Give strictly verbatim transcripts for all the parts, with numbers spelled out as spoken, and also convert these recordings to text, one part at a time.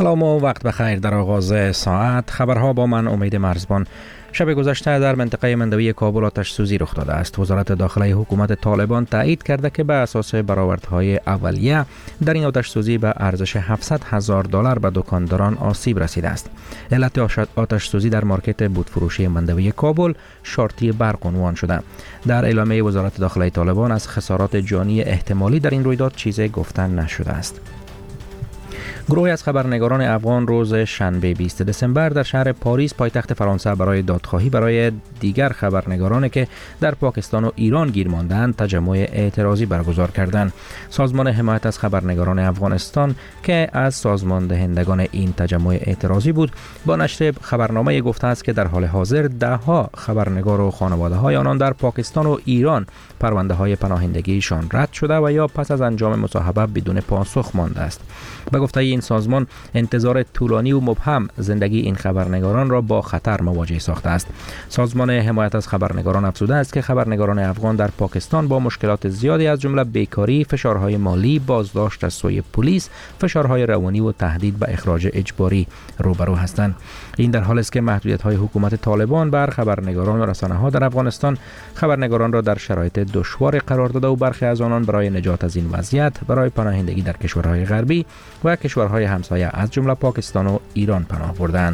سلام و وقت بخیر. در آغاز ساعت خبرها با من امید مرزبان. شب گذشته در منطقه مندوی کابل آتش سوزی رخ داده است. وزارت داخله حکومت طالبان تایید کرده که به اساس برآوردهای اولیه در این آتش سوزی به ارزش هفتصد هزار دلار به دکانداران آسیب رسیده است. علت آتش سوزی در مارکت بودفروشی مندوی کابل شارتی برق عنوان شده. در اعلامیه وزارت داخله طالبان از خسارات جانی احتمالی در این رویداد چیزی گفته نشده است. گروهی از خبرنگاران افغان روز شنبه بیست دسامبر در شهر پاریس پایتخت فرانسه برای دادخواهی برای دیگر خبرنگارانی که در پاکستان و ایران گیر ماندند تجمع اعتراضی برگزار کردند. سازمان حمایت از خبرنگاران افغانستان که از سازمان دهندگان این تجمع اعتراضی بود با نشر خبرنامه گفته است که در حال حاضر ده ها خبرنگار و خانواده های آنان در پاکستان و ایران پرونده های پناهندگیشان رد شده و یا پس از انجام مصاحبه بدون پاسخ مانده است. به گفته این سازمان انتظار طولانی و مبهم زندگی این خبرنگاران را با خطر مواجه ساخته است. سازمان حمایت از خبرنگاران افزوده است که خبرنگاران افغان در پاکستان با مشکلات زیادی از جمله بیکاری، فشارهای مالی، بازداشت از سوی پلیس، فشارهای روانی و تهدید به اخراج اجباری روبرو هستند. این در حالی است که محدودیت‌های حکومت طالبان بر خبرنگاران و رسانه‌ها در افغانستان خبرنگاران را در شرایط دشوار قرار داده و برخی از آنان برای نجات از این وضعیت برای پناهندگی در کشورهای غربی و کشورهای همسایه از جمله پاکستان و ایران پناه بردند.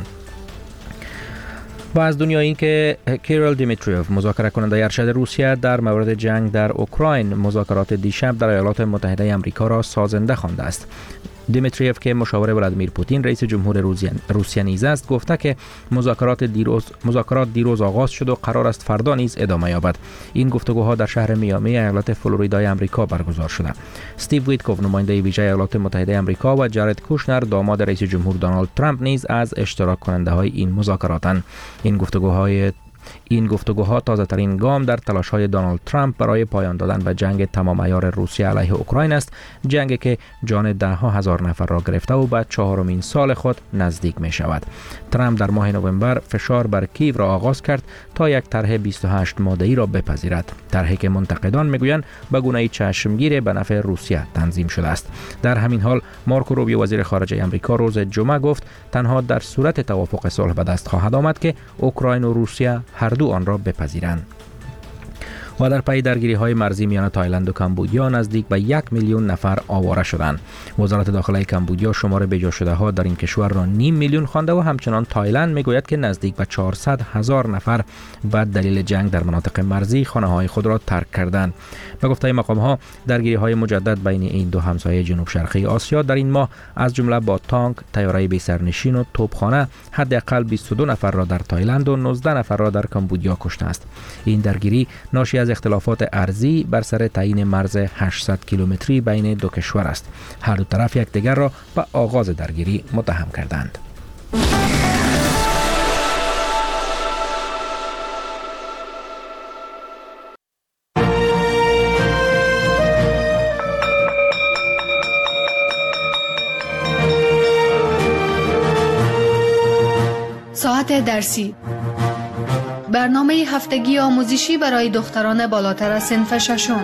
و از دنیا این که کیریل دیمیتریوف مذاکره کننده ارشد روسیه در مورد جنگ در اوکراین مذاکرات دیشب در ایالات متحده آمریکا را سازنده خوانده است. دیمیتریوف که مشاور ولادیمیر پوتین رئیس جمهور روسیه نیز است گفته که مذاکرات دیروز مذاکرات دیروز آغاز شد و قرار است فردا نیز ادامه یابد. این گفتگوها در شهر میامی ایالت فلوریدای آمریکا برگزار شده. استیو ویتکوف نماینده ویژه ایالات متحده آمریکا و جارد کوشنر داماد رئیس جمهور دونالد ترامپ نیز از اشتراک کننده های این مذاکراتند. این گفتگوهای این گفتگوها تازه ترین گام در تلاش های دونالد ترامپ برای پایان دادن به جنگ تمام عیار روسیه علیه اوکراین است، جنگی که جان ده ها هزار نفر را گرفته و به چهارمین سال خود نزدیک می شود. ترامپ در ماه نوامبر فشار بر کیو را آغاز کرد تا یک طرح بیست و هشت ماده‌ای را بپذیرد، طرحی که منتقدان میگویند به گونه‌ای چشمگیر به نفع روسیه تنظیم شده است. در همین حال مارکو روبیو وزیر خارجه آمریکا روز جمعه گفت تنها در صورت توافق صلح به دست خواهد آمد که اوکراین و روسیه هر دو آن را بپذیرند. و در پی درگیری های مرزی میان تایلند و کمبودیا نزدیک به یک میلیون نفر آواره شدند. وزارت داخله کمبودیا شمار بجا شده ها در این کشور را نیم میلیون خوانده و همچنان تایلند میگوید که نزدیک به چهارصد هزار نفر به دلیل جنگ در مناطق مرزی خانه های خود را ترک کردند. به گفته مقام ها درگیری های مجدد بین این دو همسایه جنوب شرقی آسیا در این ماه از جمله با تانک، طیاره بی سرنشین و توپخانه حداقل بیست و دو نفر را در تایلند و نوزده نفر را در کمبودیا کشته است. این درگیری ناشی از اختلافات ارضی بر سر تعیین مرز هشتصد کیلومتری بین دو کشور است. هر دو طرف یکدیگر را به آغاز درگیری متهم کردند. ساعت درسی، برنامه هفتگی آموزشی برای دختران بالاتر از صنف ششم.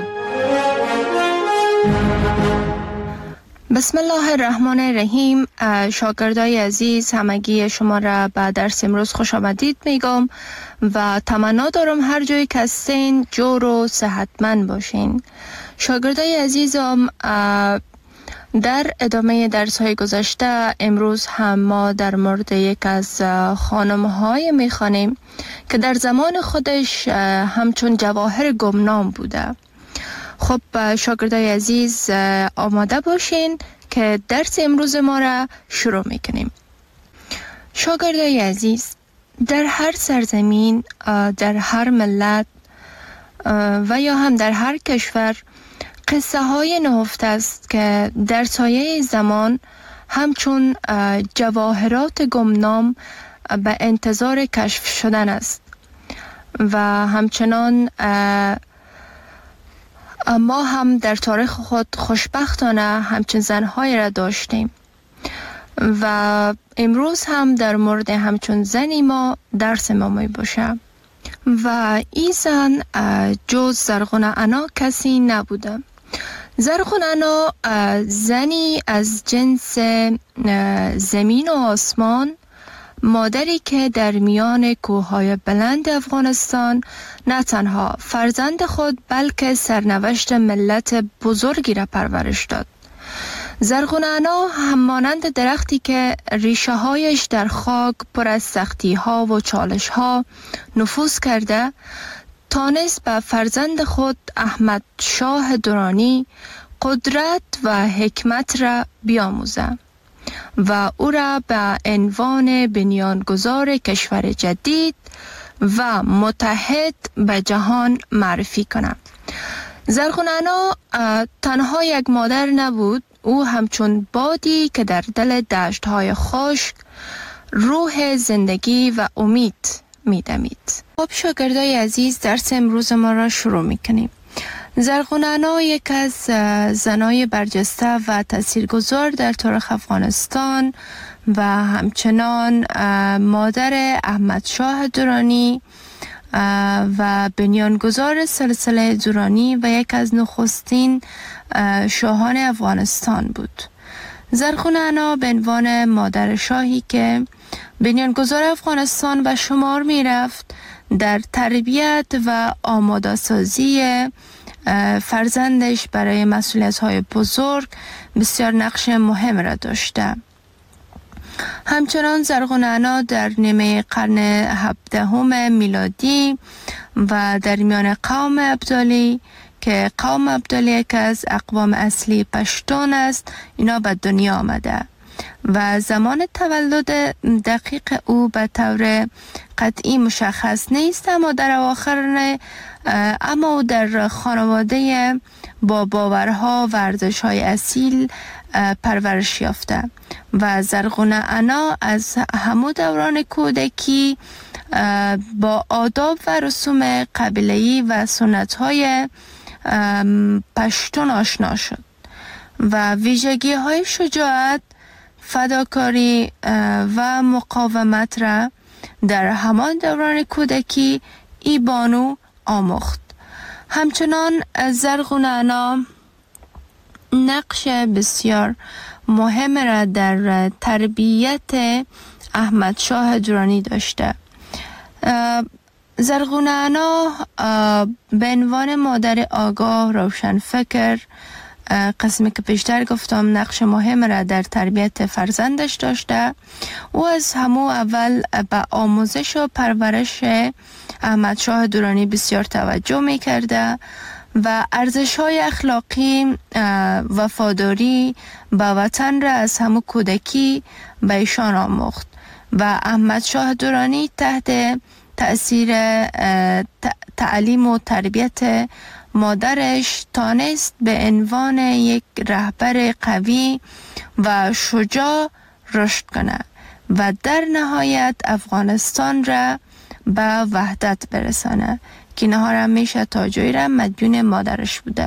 بسم الله الرحمن الرحیم. شاگردای عزیز، همگی شما را به درس امروز خوش آمدید میگم و تمنا دارم هر جایی که هستین جور و صحتمند باشین. شاگردای عزیزم، در ادامه درس های گذشته امروز هم ما در مورد یک از خانم های می خوانیم که در زمان خودش همچون جواهر گمنام بوده. خب شاگردای عزیز آماده باشین که درس امروز ما را شروع می کنیم. شاگردای عزیز، در هر سرزمین، در هر ملت و یا هم در هر کشور قصه های نهفته است که در سایه زمان همچون جواهرات گمنام به انتظار کشف شدن است و همچنان ما هم در تاریخ خود خوشبختانه همچون زنهای را داشتیم و امروز هم در مورد همچون زنی ما درس ما می باشه و این زن جز زرغونه انا کسی نبوده. زرغونانا زنی از جنس زمین و آسمان، مادری که در میان کوههای بلند افغانستان نه تنها فرزند خود بلکه سرنوشت ملت بزرگی را پرورش داد. زرغونانا همانند درختی که ریشه هایش در خاک پر از سختی ها و چالش ها نفوذ کرده، تانست به فرزند خود احمد شاه درانی قدرت و حکمت را بیاموزه و او را به عنوان بنیانگذار کشور جدید و متحد به جهان معرفی کنه. زرغونانا تنها یک مادر نبود، او همچون بادی که در دل دشت‌های خشک روح زندگی و امید می‌دمید. خب شاگردای عزیز، درس امروز ما را شروع می‌کنیم. زرغونانا یک از زنای برجسته و تاثیرگذار در تاریخ افغانستان و همچنان مادر احمد شاه درانی و بنیانگذار سلسله درانی و یک از نخستین شاهان افغانستان بود. زرغونانا به عنوان مادر شاهی که بنیانگذار افغانستان به شمار می رفت، در تربیت و آماده سازی فرزندش برای مسئولیت‌های بزرگ بسیار نقش مهم را داشته. همچنان زرغونانا در نیمه قرن هفدهم میلادی و در میان قوم ابدالی که قوم ابدالی یک از اقوام اصلی پشتون است، اینا به دنیا آمده و زمان تولد دقیق او به طور قطعی مشخص نیست، اما در اواخر اما او در خانواده با باورها و ارزش‌های اصیل پرورش یافته و زرغونانا از همون دوران کودکی با آداب و رسوم قبیله‌ای و سنت‌های پشتون آشنا شد و ویژگی‌های شجاعت، فداکاری و مقاومت را در همان دوران کودکی ای بانو آموخت. همچنان زرغونانا نقش بسیار مهم را در تربیت احمد شاه درانی داشته. زرغونانا به عنوان مادر آگاه، روشن فکر، قسمی که پیشتر گفتم نقش مهم را در تربیت فرزندش داشته. او از همو اول به آموزش و پرورش احمد شاه درانی بسیار توجه می کرده و ارزش‌های اخلاقی، وفاداری به وطن را از همو کودکی به ایشان آموخت و احمد شاه درانی تحت تأثیر تعلیم و تربیت مادرش تانست به عنوان یک رهبر قوی و شجاع رشد کنه و در نهایت افغانستان را به وحدت برسانه که نهار همیشه تا جایی را مدیون مادرش بوده.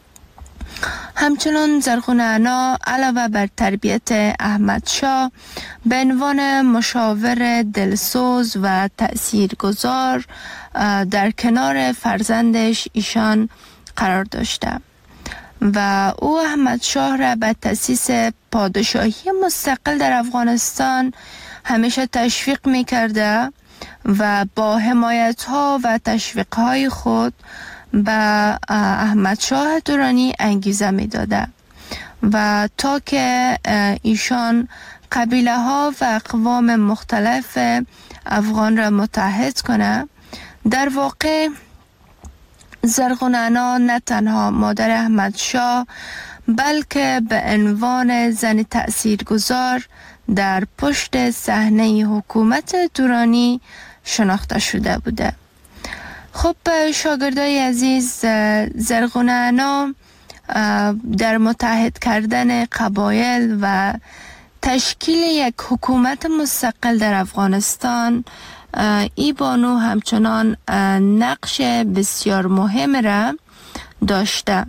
همچنان زرغونانا علاوه بر تربیت احمد شاه به عنوان مشاور دلسوز و تأثیرگذار در کنار فرزندش ایشان قرار داشته و او احمد شاه را به تأسیس پادشاهی مستقل در افغانستان همیشه تشویق می کرده و با حمایت ها و تشویق های خود به احمد شاه درانی انگیزه می داده و تا که ایشان قبیله ها و اقوام مختلف افغان را متحد کنه. در واقع زرغونانا نه تنها مادر احمد شاه بلکه به عنوان زن تأثیرگذار در پشت صحنه حکومت درانی شناخته شده بوده. خب شاگردای عزیز، زرغونانا در متحد کردن قبایل و تشکیل یک حکومت مستقل در افغانستان ای بانو همچنان نقش بسیار مهم را داشته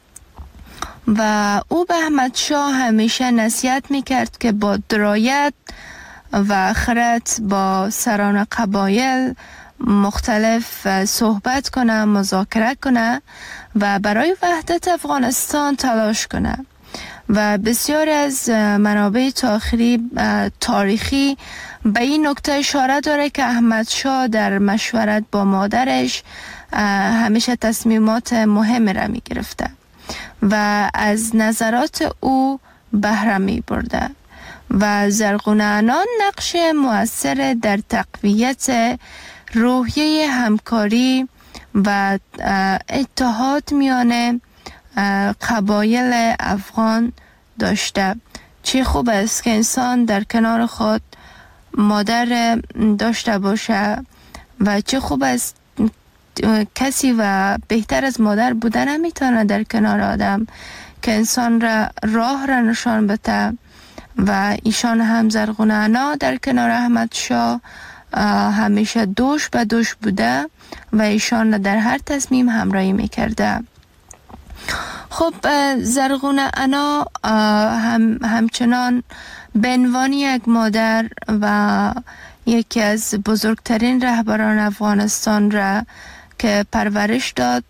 و او به احمد شاه همیشه نصیحت میکرد که با درایت و خرد با سران قبایل مختلف صحبت کنه، مذاکره کنه و برای وحدت افغانستان تلاش کنه. و بسیار از منابع تاریخی تاریخی به این نکته اشاره داره که احمد شاه در مشورت با مادرش همیشه تصمیمات مهم را می گرفته و از نظرات او بهره می برده و زرغون انا نقش مؤثر در تقویت روحیه همکاری و اتحاد میان قبایل افغان داشته. چه خوب است که انسان در کنار خود مادر داشته باشه و چه خوب است کسی و بهتر از مادر بودن نمیتونه در کنار آدم که انسان را راه را نشان بده. و ایشان هم زرغون انا در کنار احمد شاه همیشه دوش به دوش بوده و ایشان در هر تصمیم همراهی میکرده. خب زرغون انا هم همچنان به عنوان یک مادر و یکی از بزرگترین رهبران افغانستان را که پرورش داد،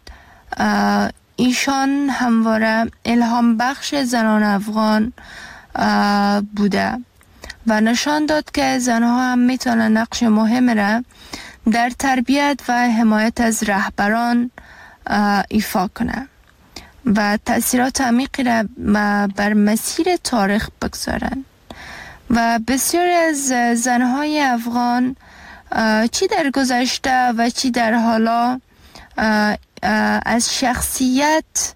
ایشان همواره الهام بخش زنان افغان بوده و نشان داد که زنها هم میتونن نقش مهم را در تربیت و حمایت از رهبران ایفا کنه و تأثیرات عمیقی را بر مسیر تاریخ بگذارن. و بسیاری از زنهای افغان چی در گذشته و چی در حالا از شخصیت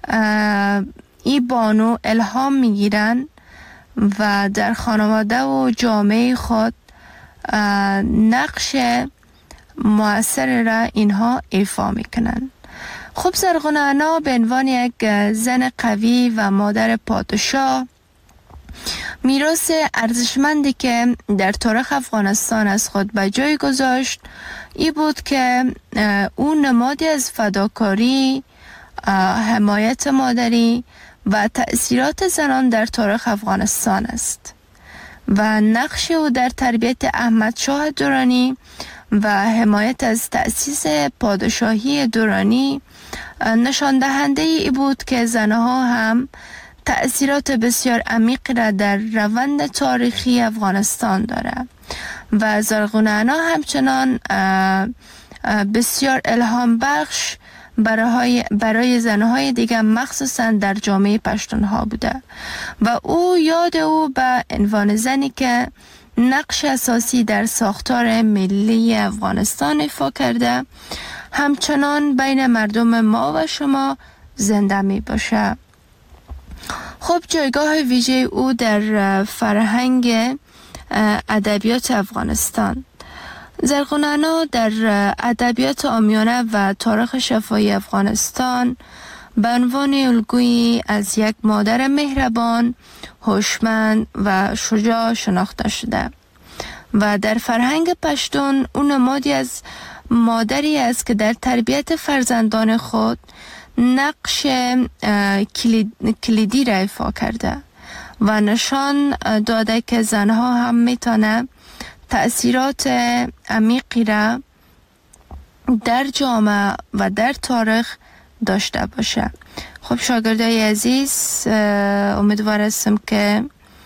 ای بانو الهام میگیرن و در خانواده و جامعه خود نقش مؤثر را اینها ایفا میکنن. خب زرغون انا به عنوان یک زن قوی و مادر پادشاه میراث ارزشمندی که در تاریخ افغانستان از خود به جای گذاشت ای بود که او نمادی از فداکاری، حمایت مادری و تأثیرات زنان در تاریخ افغانستان است و نقش او در تربیت احمد شاه درانی و حمایت از تأسیس پادشاهی درانی نشان دهنده ای بود که زنها هم تأثیرات بسیار عمیق را در روند تاریخی افغانستان دارد و زرغون انا همچنان بسیار الهام بخش برای برای زنهای دیگر مخصوصا در جامعه پشتونها بوده و او یاد او به عنوان زنی که نقش اساسی در ساختار ملی افغانستان ایفا کرده همچنان بین مردم ما و شما زنده می باشه. خب جایگاه ویژه او در فرهنگ ادبیات افغانستان. زرغون انا در ادبیات عامیانه و تاریخ شفاهی افغانستان به عنوان الگویی از یک مادر مهربان، هوشمند و شجاع شناخته شده و در فرهنگ پشتون او نمادی از مادری است که در تربیت فرزندان خود نقش کلیدی را ایفا کرده و نشان داده که زنها هم میتونه تأثیرات عمیقی را در جامعه و در تاریخ داشته باشه. خب شاگردای عزیز، امیدوار هستم که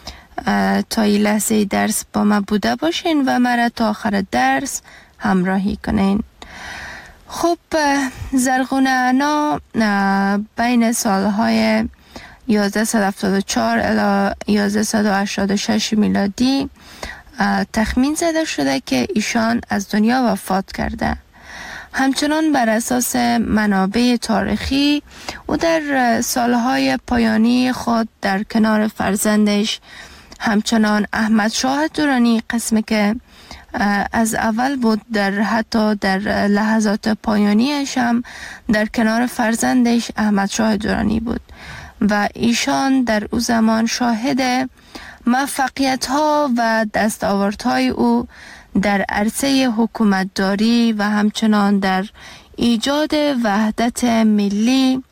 تا این لحظه درس با ما بوده باشین و مرا تا آخر درس همراهی کنین. خب زرغون انا بین سالهای یازده هفتاد و چهار الی یازده هشتاد و شش میلادی تخمین زده شده که ایشان از دنیا وفات کرده. همچنان بر اساس منابع تاریخی او در سالهای پایانی خود در کنار فرزندش همچنان احمد شاه درانی، قسمی که از اول بود، در حتی در لحظات پایانیش هم در کنار فرزندش احمد شاه درانی بود و ایشان در او زمان شاهد موفقیت ها و دستاوردهای او در عرصه حکومتداری و همچنان در ایجاد وحدت ملی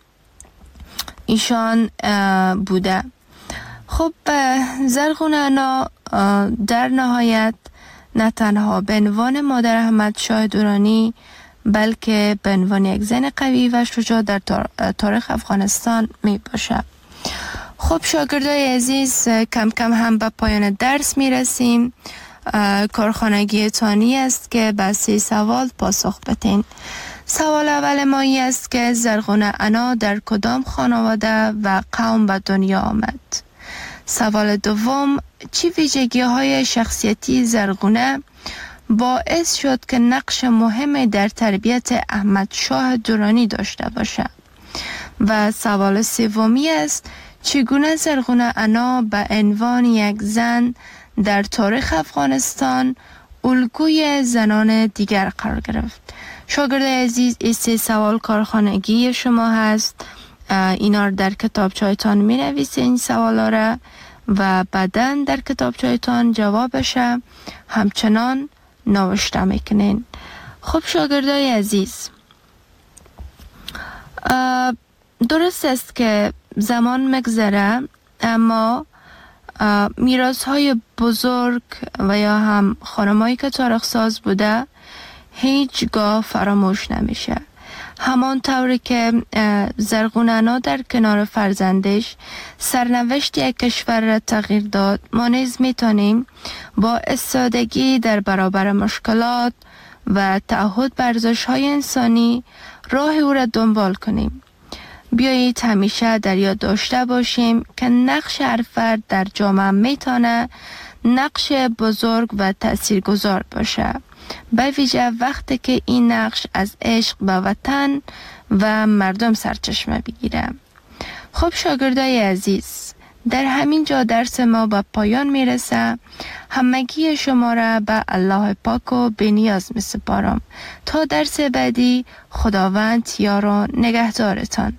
ایشان بوده. خب زرغون انا در نهایت نه تنها به عنوان مادر احمد شاه درانی بلکه به عنوان یک زن قوی و شجاع در تاریخ افغانستان می باشد. خب شاگردای عزیز، کم کم هم به پایان درس می رسیم. کارخانگی تانی است که به سه سوال پاسخ بدین. سوال اول ما ای است که زرغونه انا در کدام خانواده و قوم به دنیا آمد؟ سوال دوم، چی ویژگی های شخصیتی زرغونه باعث شد که نقش مهمی در تربیت احمد شاه درانی داشته باشد؟ و سوال سومی است، چگونه زرغونه انا به عنوان یک زن در تاریخ افغانستان الگوی زنان دیگر قرار گرفت؟ شاگرد عزیز، این سه سوال کارخانگی شما هست. اینا رو در کتابچه‌تان می نویسین این سوالا را و بعداً در کتابچه‌تان جوابش همچنان نوشته میکنین. خب شاگردای عزیز، درست است که زمان مگذره، اما میراث های بزرگ و یا هم خانمایی که تاریخ ساز بوده هیچگاه فراموش نمیشه. همان طوری که زرغونه انا در کنار فرزندش سرنوشت یک کشور را تغییر داد، ما نیز میتونیم با استادگی در برابر مشکلات و تعهد بر ارزش‌های انسانی راه او را دنبال کنیم. بیایید همیشه در یاد داشته باشیم که نقش هر فرد در جامعه میتونه نقش بزرگ و تاثیرگذار باشه، به ویژه وقتی که این نقش از عشق به وطن و مردم سرچشمه بگیره. خب شاگردای عزیز، در همین جا درس ما به پایان میرسه. همگی شما را به الله پاک و بی‌نیاز می سپارم. تا درس بعدی، خداوند یار و نگهدارتان.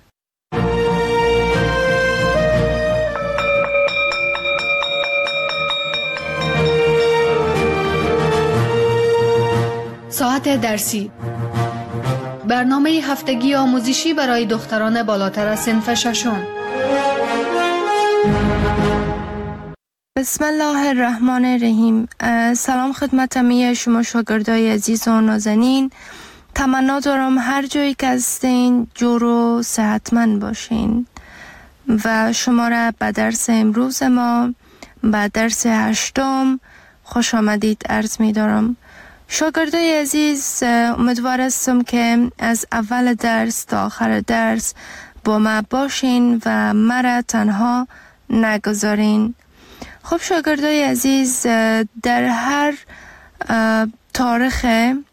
ساعت درسی، برنامه هفتگی آموزشی برای دختران بالاتر از صنف ششم. بسم الله الرحمن الرحیم. سلام خدمت همه شما شاگردای عزیز و نازنین. تمنا دارم هر جایی که هستین جور و صحتمند باشین و شما را به درس امروز ما، به درس هشتم خوش آمدید عرض می دارم. شاگردای عزیز، امیدوار هستم که از اول درس تا آخر درس با ما باشین و مرا تنها نگذارین. خب شاگردای عزیز، در هر تاریخ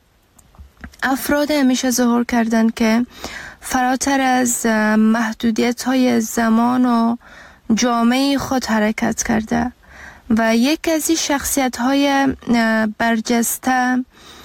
افراد همیشه ظهور کردن که فراتر از محدودیت های زمان و جامعه خود حرکت کرده و یک از این شخصیت های برجسته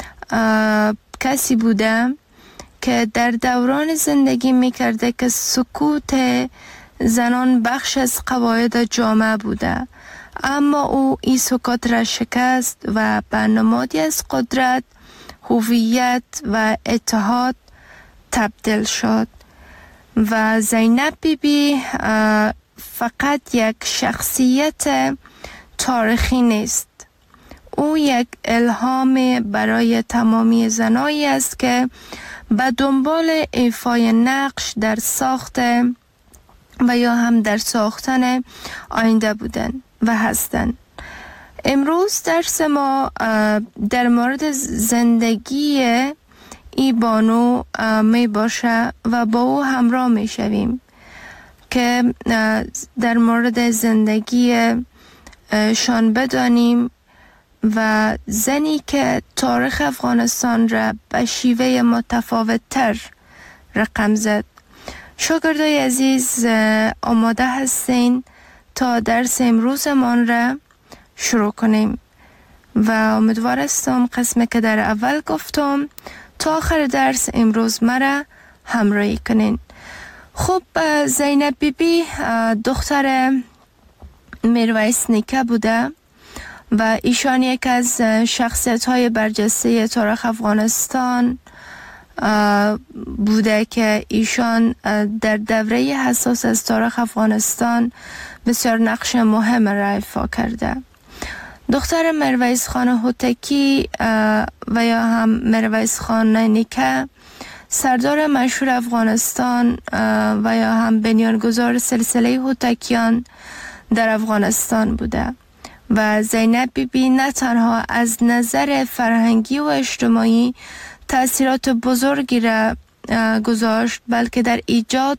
کسی بوده که در دوران زندگی می کرده که سکوت زنان بخش از قواعد جامعه بوده، اما او این سکوت را شکست و به نمادی از قدرت، هویت و اتحاد تبدیل شد. و زینب بی بی فقط یک شخصیت تاریخی نیست، او یک الهام برای تمامی زنایی است که به دنبال ایفای نقش در ساخت و یا هم در ساختن آینده بودن و هستند. امروز درس ما در مورد زندگی ای بانو می باشه و با او همراه می شویم که در مورد زندگی شان بدانیم و زنی که تاریخ افغانستان را به شیوه متفاوت تر رقم زد. شاگردای عزیز، آماده هستین تا درس امروزمان را شروع کنیم و امیدوار هستم قسمی که در اول گفتم تا آخر درس امروز مرا همراهی کنین. خب زینب بی بی دختر میرویس نیکه بوده و ایشان یک از شخصیت های برجسته تاریخ افغانستان بوده که ایشان در دوره حساس از تاریخ افغانستان بسیار نقش مهم را ایفا کرده. دختر میرویس خان هوتکی و یا هم میرویس خان نیکه سردار مشهور افغانستان و یا هم بنیانگذار سلسله هوتکیان در افغانستان بوده و زینب بی بی نه تنها از نظر فرهنگی و اجتماعی تأثیرات بزرگی را گذاشت، بلکه در ایجاد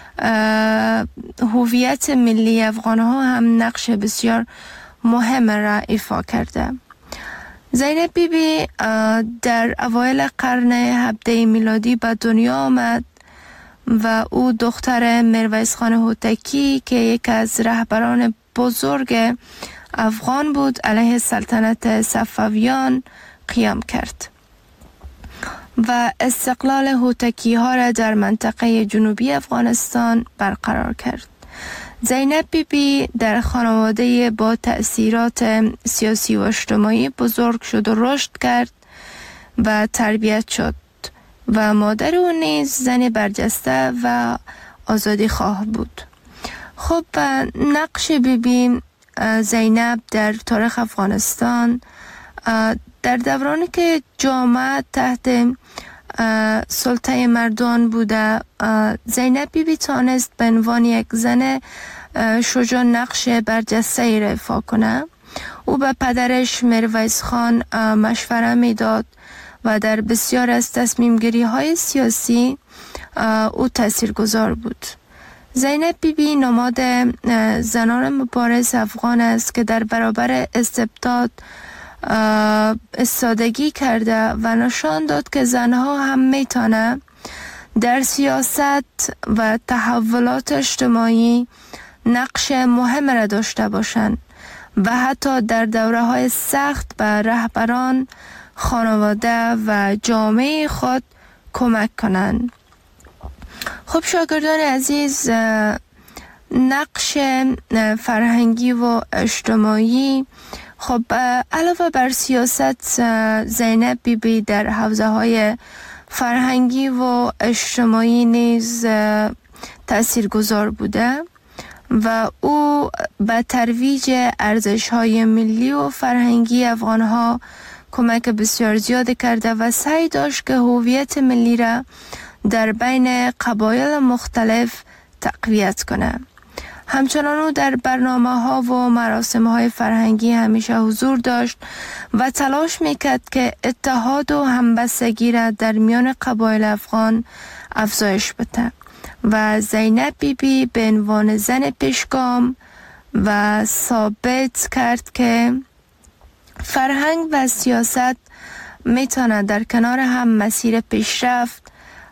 هویت ملی افغان ها هم نقش بسیار مهم را ایفا کرده. زینب بی بی در اوایل قرن هفدهم میلادی به دنیا آمد و او دختر میرویس خان هوتکی که یک از رهبران بزرگ افغان بود علیه سلطنت صفویان قیام کرد و استقلال هوتکی ها را در منطقه جنوبی افغانستان برقرار کرد. زینب بی بی در خانواده با تأثیرات سیاسی و اجتماعی بزرگ شد و رشد کرد و تربیت شد و مادر او نیز زن برجسته و آزادی خواه بود. خب نقش بی بی زینب در تاریخ افغانستان در دورانی که جامعه تحت سلطه مردان بوده، زینب بی بی تانست به عنوان یک زن شجاع نقش برجسته ای را ایفا کنه. او به پدرش میرویس خان مشوره میداد و در بسیار از تصمیم گیری های سیاسی او تاثیرگذار بود. زینب بی بی نماد زنان مبارز افغان است که در برابر استبداد استادگی کرده و نشان داد که زنها هم میتونه در سیاست و تحولات اجتماعی نقش مهم را داشته باشند و حتی در دوره های سخت به رهبران، خانواده و جامعه خود کمک کنند. خب شاگردان عزیز، نقش فرهنگی و اجتماعی، خب علاوه بر سیاست، زینب بی بی در حوزه های فرهنگی و اجتماعی نیز تاثیرگذار بوده و او به ترویج ارزش های ملی و فرهنگی افغان ها کمک بسیار زیاد کرده و سعی داشت که هویت ملی را در بین قبایل مختلف تقویت کنه. همچنان او در برنامه ها و مراسم های فرهنگی همیشه حضور داشت و تلاش میکرد که اتحاد و همبستگی را در میان قبایل افغان افزایش بده و زینب بی بی به عنوان زن پیشگام و ثابت کرد که فرهنگ و سیاست میتونه در کنار هم مسیر پیشرفت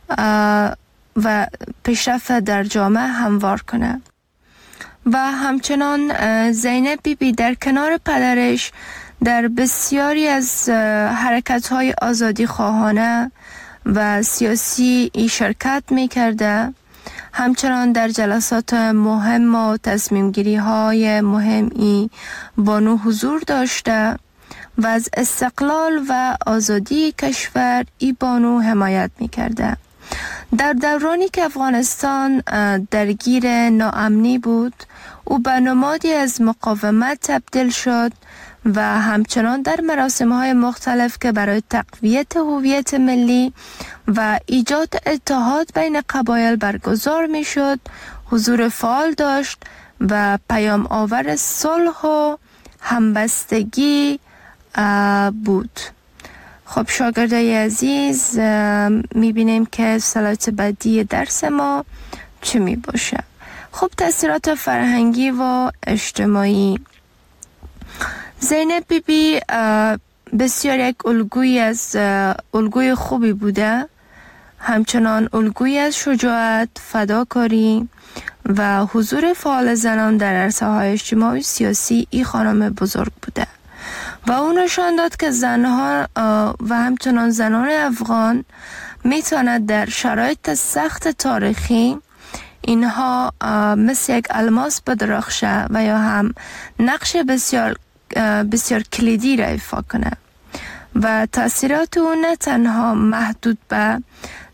و پیشرفت در جامعه هموار کنه. و همچنان زینب بی بی در کنار پدرش در بسیاری از حرکت‌های آزادی خواهانه و سیاسی ای شرکت می‌کرده. همچنان در جلسات مهم و تصمیم‌گیری‌های مهمی بانو حضور داشته و از استقلال و آزادی کشور ای بانو حمایت می‌کرده. در دورانی که افغانستان درگیر ناامنی بود، او به نمادی از مقاومت تبدیل شد و همچنان در مراسم‌های مختلف که برای تقویت هویت ملی و ایجاد اتحاد بین قبایل برگزار می‌شد حضور فعال داشت و پیام آور صلح و همبستگی بود. خب شاگردای عزیز، میبینیم که سلایت بعدی درس ما چی می باشه. خب تاثیرات فرهنگی و اجتماعی. زینب بی بی بسیار یک الگوی از الگوی خوبی بوده، همچنان الگوی از شجاعت، فداکاری و حضور فعال زنان در عرصه های اجتماعی سیاسی ای خانم بزرگ بوده و اون نشان داد که زنها و همچنان زنان افغان میتواند در شرایط سخت تاریخی اینها مثل یک الماس بدرخشه و یا هم نقش بسیار بسیار کلیدی را ایفا کنه و تاثیرات او نه تنها محدود به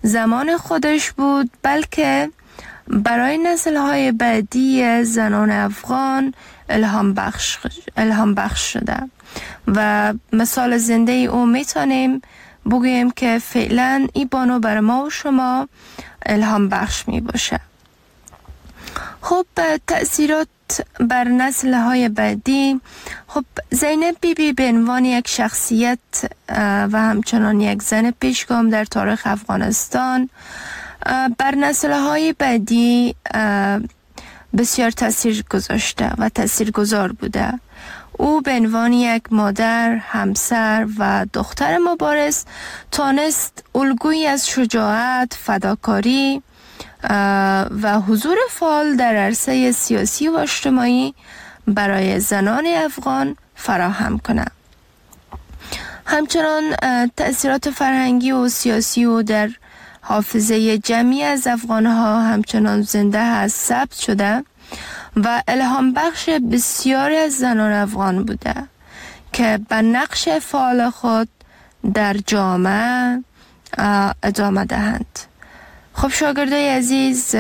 زمان خودش بود، بلکه برای نسل‌های بعدی زنان افغان الهام بخش الهام بخش شده و مثال زنده او میتونیم بگوییم که فعلا این بانو بر ما و شما الهام بخش می باشه. خب تأثیرات بر نسل‌های بعدی. خب زینب بی بی به عنوان یک شخصیت و همچنان یک زن پیشگام در تاریخ افغانستان بر نسل‌های بعدی بسیار تأثیر گذاشته و تأثیرگذار بوده. او به عنوان یک مادر، همسر و دختر مبارز تانست الگویی از شجاعت، فداکاری و حضور فعال در عرصه سیاسی و اجتماعی برای زنان افغان فراهم کنه. همچنان تأثیرات فرهنگی و سیاسی او در حافظه جمعی از افغانها همچنان زنده هست، ثبت شده و الهام بخش بسیاری از زنان افغان بوده که به نقش فعال خود در جامعه ادامه دهند. خب شاگردای عزیز،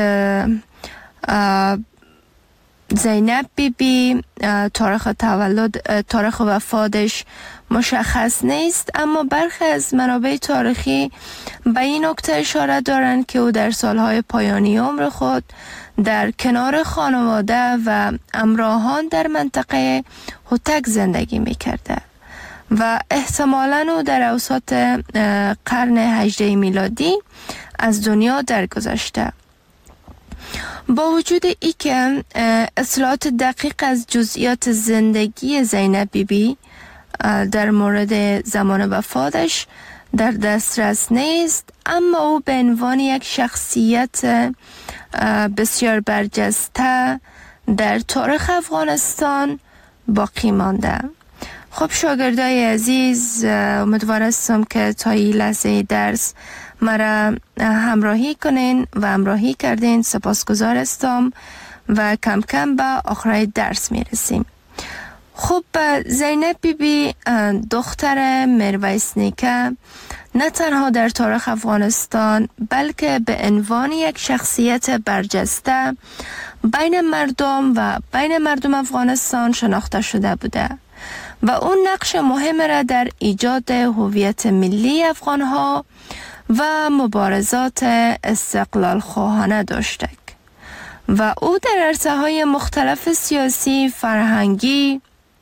زینب بی بی تاریخ تولد تاریخ وفاتش مشخص نیست، اما برخی از منابع تاریخی به این نکته اشاره دارند که او در سالهای پایانی عمر خود در کنار خانواده و همراهان در منطقه هوتک زندگی می‌کرده و احتمالاً او در اوسط قرن هجدهم میلادی از دنیا درگذشته. با وجود ای که اطلاعات دقیق از جزئیات زندگی زینب بی بی در مورد زمان وفاتش در دسترس نیست، اما او به عنوان یک شخصیت بسیار برجسته در تاریخ افغانستان باقی مانده. خب شاگردای عزیز، امیدوار هستم که تا این لحظه درس مرا همراهی کنین و همراهی کردین. سپاسگزار هستم و کم کم به آخر درس میرسیم. خب زینب بی بی دختر میرویس نیکه نه تنها در تاریخ افغانستان بلکه به عنوان یک شخصیت برجسته بین مردم و بین مردم افغانستان شناخته شده بوده و اون نقش مهم را در ایجاد هویت ملی افغانها و مبارزات استقلال خواهانه داشته و او در عرصه‌های مختلف سیاسی، فرهنگی،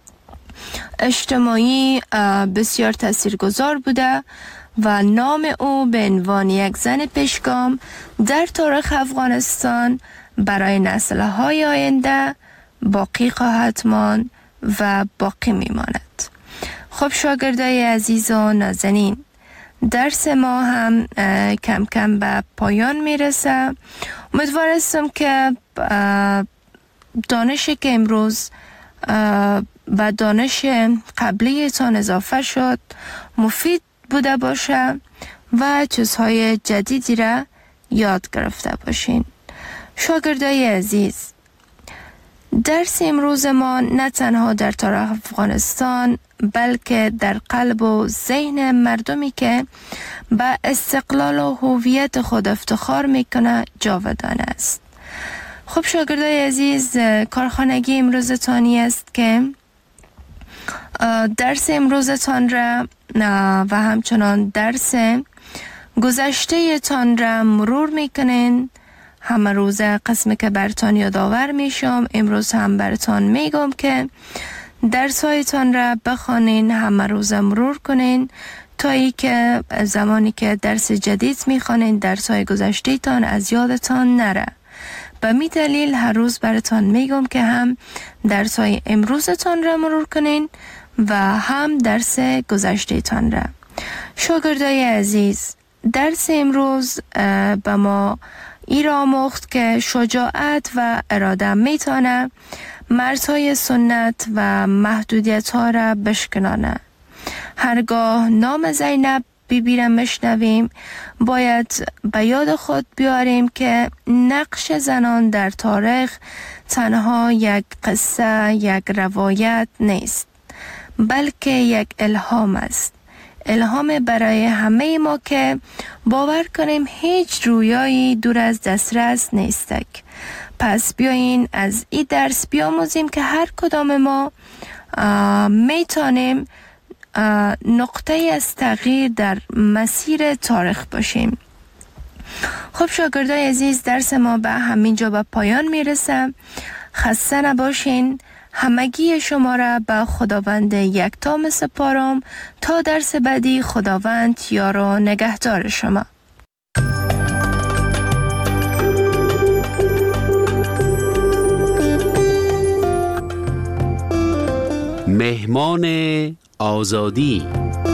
اجتماعی بسیار تاثیرگذار بوده و نام او به عنوان یک زن پیشگام در تاریخ افغانستان برای نسل‌های آینده باقی خواهد ماند و باقی میماند. خب شاگردای عزیز و نازنین، درس ما هم کم کم به پایان میرسه. امیدوار هستم که دانشی که امروز و دانش قبلی تان اضافه شد مفید بوده باشه و چیزهای جدیدی را یاد گرفته باشین. شاگردای عزیز، درس امروز ما نه تنها در تاریخ افغانستان بلکه در قلب و ذهن مردمی که به استقلال و هویت خود افتخار میکنه جاودان است. خب شاگردای عزیز، کارخانگی امروزتانی است که درس امروزتان را و همچنان درس گذشته تان را مرور میکنین. همه روز قسمی که برتان یادآور میشم، امروز هم برتان میگم که درس هایتان را بخوانین، همه روز مرور کنین تا ای که زمانی که درس جدید میخوانین درس های گذشته تان از یادتان نره. به می دلیل هر روز برتان میگم که هم درس های امروزتان را مرور کنین و هم درس گذشته تان را. شاگردای عزیز، درس امروز به ما ای را آموخت که شجاعت و اراده میتونه مرزهای سنت و محدودیت ها را بشکنانه. هرگاه نام زینب بی بی را مشنویم باید به یاد خود بیاریم که نقش زنان در تاریخ تنها یک قصه، یک روایت نیست، بلکه یک الهام است. الهام برای همه ما که باور کنیم هیچ رویایی دور از دسترس نیستک. پس بیاین از این درس بیاموزیم که هر کدام ما میتونیم نقطه از تغییر در مسیر تاریخ باشیم. خب شاگردای عزیز، درس ما به همینجا به پایان میرسه. خسته نباشین. همگی شما را به خداوند یکتا میسپارم. تا درس بعدی خداوند یار و نگهدار شما. مهمان آزادی.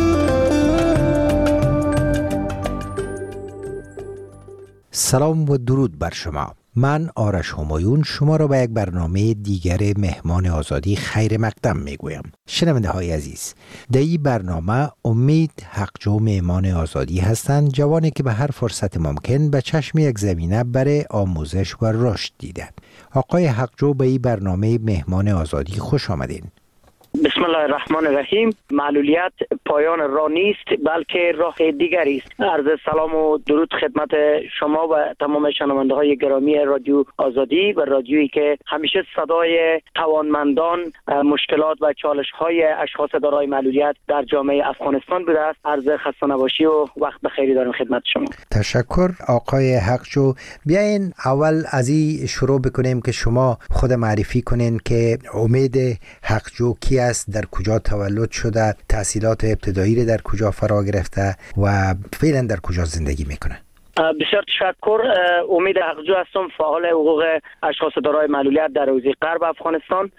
سلام و درود بر شما. من آرش همایون شما را به یک برنامه دیگر مهمان آزادی خیر مقدم میگویم. شنونده های عزیز، در این برنامه امید حقجو مهمان آزادی هستند، جوانی که به هر فرصت ممکن به چشم یک زمینه برای آموزش و رشد دیده. آقای حقجو به این برنامه مهمان آزادی خوش آمدین. بسم الله الرحمن الرحیم. معلولیت پایان راه نیست بلکه راه دیگری است. عرض سلام و درود خدمت شما و تمام شنونده های گرامی رادیو آزادی و رادیویی که همیشه صدای توانمندان، مشکلات و چالش های اشخاص دارای معلولیت در جامعه افغانستان بوده است. عرض خسته نباشی و وقت بخیری دارم خدمت شما. تشکر آقای حقجو. بیاین اول از این شروع بکنیم که شما خود معرفی کنین که امید حقجو کی است، در کجا تولد شده، تحصیلات ابتدایی در کجا فرا گرفته و فعلا در کجا زندگی میکنه. بسیار تشکر. امید حقجو هستم، فعال حقوق اشخاص دارای معلولیت در حوزه غرب افغانستان.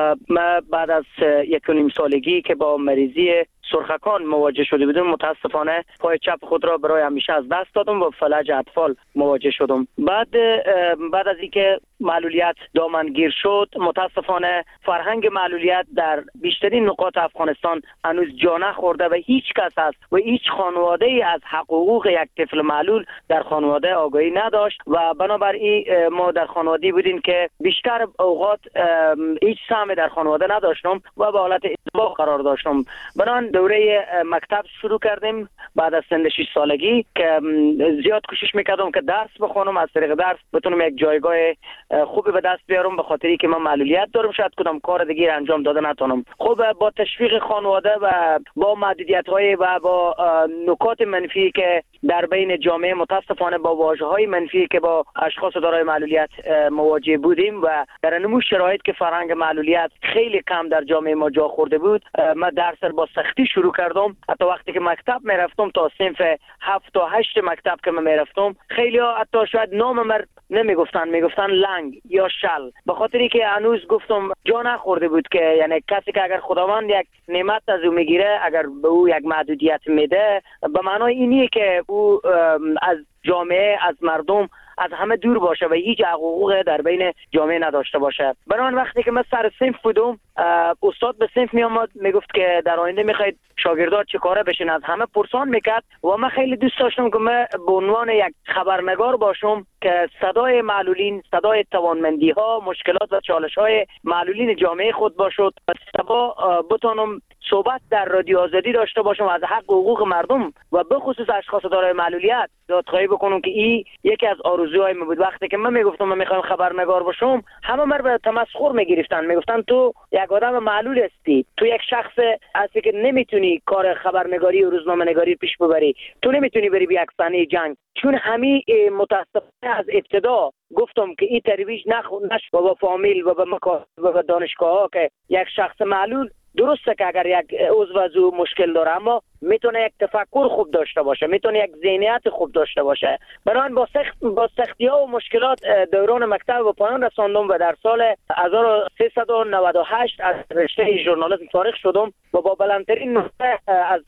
ما بعد از یک و نیم سالگی که با مریضی سرخکان مواجه شده بودم، متاسفانه پای چپ خود را برای همیشه از دست دادم و فلج اطفال مواجه شدم. بعد بعد از اینکه معلولیت دامنگیر شد، متاسفانه فرهنگ معلولیت در بیشترین نقاط افغانستان هنوز جا نخورده و هیچ کس است و هیچ خانواده ای از حقوق یک طفل معلول در خانواده آگاهی نداشت و بنابراین ما در خانواده بودیم که بیشتر اوقات هیچ سهمی در خانواده نداشتم و به حالت ازدواج قرار داشتم. بنابراین دوره مکتب شروع کردیم بعد از سن شش سالگی که زیاد کوشش میکردم که درس بخونم، از طریق درس بتونم یک جایگاه خوبی به دست بیارم، به خاطری که من معلولیت دارم، شاید کدام کار دیگه انجام داده نتونم. خب با تشویق خانواده و با محدودیت‌های و با نکات منفی که در بین جامعه متاسفانه با واژه‌های منفی که با اشخاص دارای معلولیت مواجه بودیم و در نمو شرایط که فرهنگ معلولیت خیلی کم در جامعه ما جا خورده بود، من درس با سختی شروع کردم. حتی وقتی که مکتب میرفتم تا صنف هفت تا هشت مکتب که من میرفتم، خیلی ها حتی شاید نام من نمیگفتن، میگفتن لنگ یا شل، به خاطری که هنوز گفتم جا نخورده بود که یعنی کسی که اگر خداوند یک نعمت از او میگیره، اگر به او یک محدودیت میده، به معنای اینیه که او از جامعه، از مردم، از همه دور باشه و هیچ حقوق در بین جامعه نداشته باشه. بنابراین وقتی که من سر صنف بودم، استاد به صنف می آمد میگفت که در آینده میخواید شاگردات چه کاره بشین، از همه پرسان میکرد و من خیلی دوست داشتم که من به عنوان یک خبرنگار باشم که صدای معلولین، صدای توانمندی ها، مشکلات و چالش های معلولین جامعه خود باشد و سبا بتونم صحبت در رادیو آزادی داشته باشم از حق و حقوق مردم و به خصوص اشخاص دارای معلولیت دادخواهی بکنم که این یکی از آرزوهای من بود. وقتی که من میگفتم من میخوام خبرنگار باشم، همه من به تمسخر میگرفتن، میگفتن تو یک آدم معلول هستی، تو یک شخص هستی که نمیتونی کار خبرنگاری و روزنامه‌نگاری پیش ببری، تو نمیتونی بری به یک صحنه جنگ. چون همین متاسفانه از ابتدا گفتم که این ترویج نشد و با فامیل و با مکاتب و دانشگاه ها که یک شخص معلول درسته که اگر یک عضو از او مشکل داره، اما میتونه یک تفکر خوب داشته باشه، میتونه یک ذهنیت خوب داشته باشه. بنابراین با سخت با سختی ها و مشکلات دوران مکتب و پایان رساندم و در سال هزار و سیصد و نود و هشت از رشته ژورنالیسم فارغ شدم و با بلندترین نمره از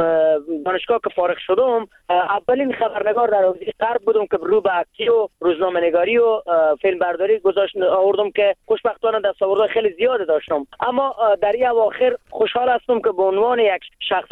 دانشگاه که فارغ شدم، اولین خبرنگار در حوزه غرب بودم که رو به عکسی و روزنامه‌نگاری و فیلم برداری گذاشت آوردم که خوشبختانه دستاوردهای خیلی زیاد داشتم. اما در این اواخر خوشحال هستم که به عنوان یک شخص دارای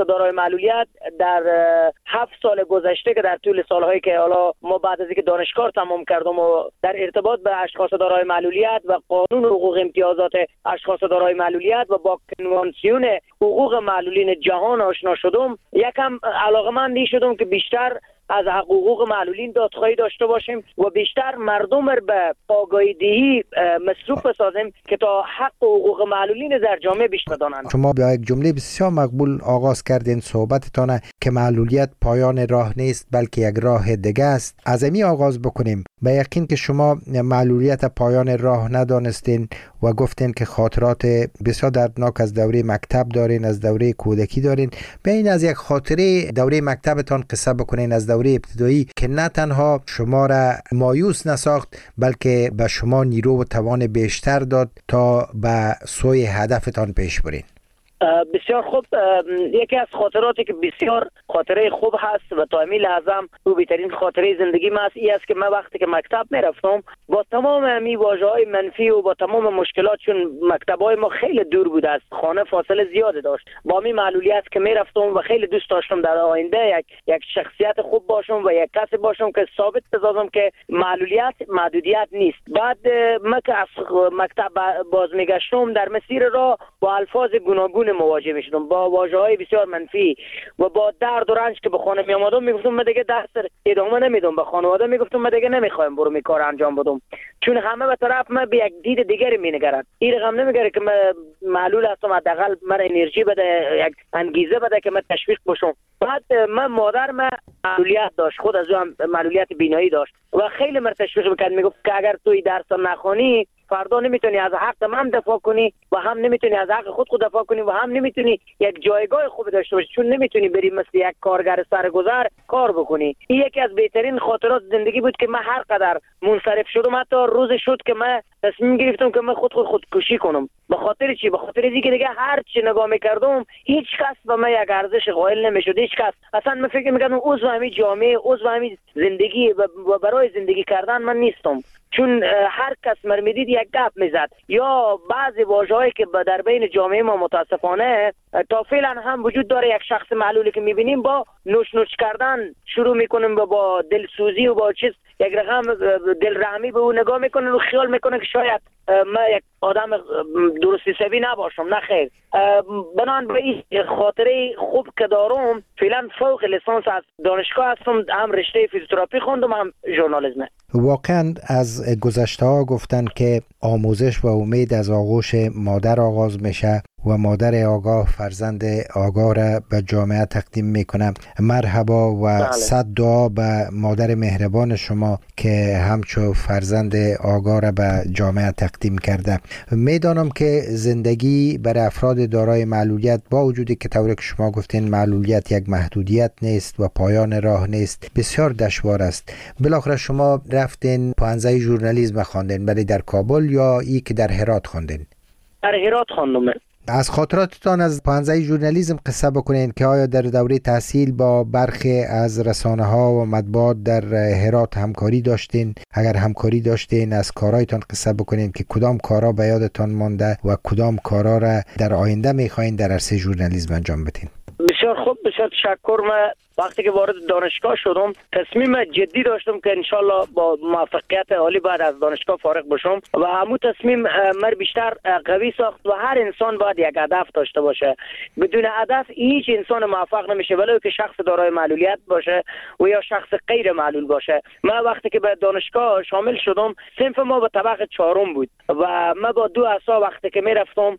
معلولیت در هفت سال گذشته که در طول سالهایی که حالا ما بعد از اینکه دانشگاه تمام کردم و در ارتباط به اشخاص دارای معلولیت و قانون حقوق امتیازات اشخاص دارای معلولیت و با کنوانسیون حقوق معلولین جهان آشنا شدم، یکم علاقه‌مند شدم که بیشتر از حقوق معلولین دادخواهی داشته باشیم و بیشتر مردم را به آگاهی دهی مصروف بسازیم که تا حق و حقوق معلولین در جامعه بیشتر بدانند. شما با یک جمله بسیار مقبول آغاز کردین صحبتتان که معلولیت پایان راه نیست بلکه یک راه دیگه است. از امی آغاز بکنیم. به یقین که شما معلولیت پایان راه ندانستین و گفتین که خاطرات بسیار دردناک از دوره مکتب دارین، از دوره کودکی دارین. بیاین از یک خاطره دوره مکتبتان قصه بکنین، از دوره ابتدایی که نه تنها شما را مایوس نساخت بلکه به شما نیرو و توان بیشتر داد تا به سوی هدفتان پیش برین. بسیار خوب. یکی از خاطراتی که بسیار خاطره خوب هست و تا امی لحظه هم او بهترین خاطره زندگی من است این است که من وقتی که مکتب میرفتم با تمام امی واژه‌های منفی و با تمام مشکلات، چون مکتب‌های ما خیلی دور بود از خانه، فاصله زیاد داشت، با امی معلولیت که میرفتم و خیلی دوست داشتم در آینده یک یک شخصیت خوب باشم و یک کسی باشم که ثابت بسازم که معلولیت محدودیت نیست. بعد من که از مکتب باز میگشتم در مسیر راه با الفاظ گوناگون مواجه میشدم، با واژه‌های بسیار منفی و با درد و رنج که به خانه می اومدم میگفتم من دیگه درس ادامه نمیدم. به خانواده میگفتم من دیگه نمیخوایم برو می کار انجام بدم، چون همه به طرف من به یک دید دیگری مینگرند. این رقم نمیگره که من معلول هستم، حداقل من انرژی بده، یک انگیزه بده که من تشویق بشم. بعد من مادر من معلولیت داشت، خود از اون معلولیت بینایی داشت و خیلی من تشویق میکرد، میگفت که اگر توی درس نخونی فردا نمیتونی از حق من دفاع کنی و هم نمیتونی از حق خود خود دفاع کنی و هم نمیتونی یک جایگاه خوب داشته باشی، چون نمیتونی بری مثل یک کارگر سرگذر کار بکنی. این یکی از بهترین خاطرات زندگی بود که من هر قدر منصرف شدم، حتی روز شد که من تصمیم گرفتم که من خود خود خودکشی کنم. به خاطر چی؟ به خاطر اینکه دیگه هر چی نگاه میکردم هیچ کس به من یک ارزش قائل نمیشد، هیچ کس. اصلا من فکر میکردم عضو همین جامعه، عضو همین زندگی و برای زندگی کردن من نیستم، چون هر کس مر میدید یک گپ میزد یا بعضی واژه‌هایی که در بین جامعه ما متاسفانه تا فعلا هم وجود داره. یک شخص معلولی که میبینیم با نوش نوش کردن شروع میکنیم و با دلسوزی و با چیز یک رقم دلرحمی به او نگاه میکنن و خیال میکنن که شاید من یک آدم درست حسابی نباشم. نه خیر. بنان به این خاطره خوب که دارم، فعلا فوق لیسانس از دانشگاه هستم، هم رشته فیزیوتراپی خوندم هم ژورنالیسم. واقعا از گذشته ها گفتن که آموزش و امید از آغوش مادر آغاز میشه و مادر آگاه فرزند آگاه را به جامعه تقدیم میکنه. مرحبا و صد دعا به مادر مهربان شما که همچو فرزند آگاه را به جامعه تقدیم کرده. میدانم که زندگی برای افراد دارای معلولیت، با وجودی که طوری که شما گفتین معلولیت یک محدودیت نیست و پایان راه نیست، بسیار دشوار است. بالاخره شما رفتین پانزده ژورنالیسم خواندین، ولی در کابل یا ای که در هرات خواندین؟ در هرات خواندم. از خاطراتتان از پانزده ژورنالیسم قصه بکنین که آیا در دوره تحصیل با برخی از رسانه ها و مطبوعات در هرات همکاری داشتین؟ اگر همکاری داشتین از کارایتان قصه بکنین که کدام کارا به یادتان مانده و کدام کارا را در آینده میخواین در عرصه ژورنالیسم انجام بدین؟ بسیار خوب، بسیار تشکر. من وقتی که وارد دانشگاه شدم تصمیم جدی داشتم که انشالله با موفقیت عالی بعد از دانشگاه فارغ بشم و همون تصمیم من بیشتر قوی ساخت و هر انسان باید یک هدف داشته باشه. بدون هدف هیچ انسان موفق نمیشه، ولو که شخص دارای معلولیت باشه و یا شخص غیر معلول باشه. من وقتی که به دانشگاه شامل شدم صنف ما به طبقه چهارم بود و من با دو عصا وقتی که میرفتم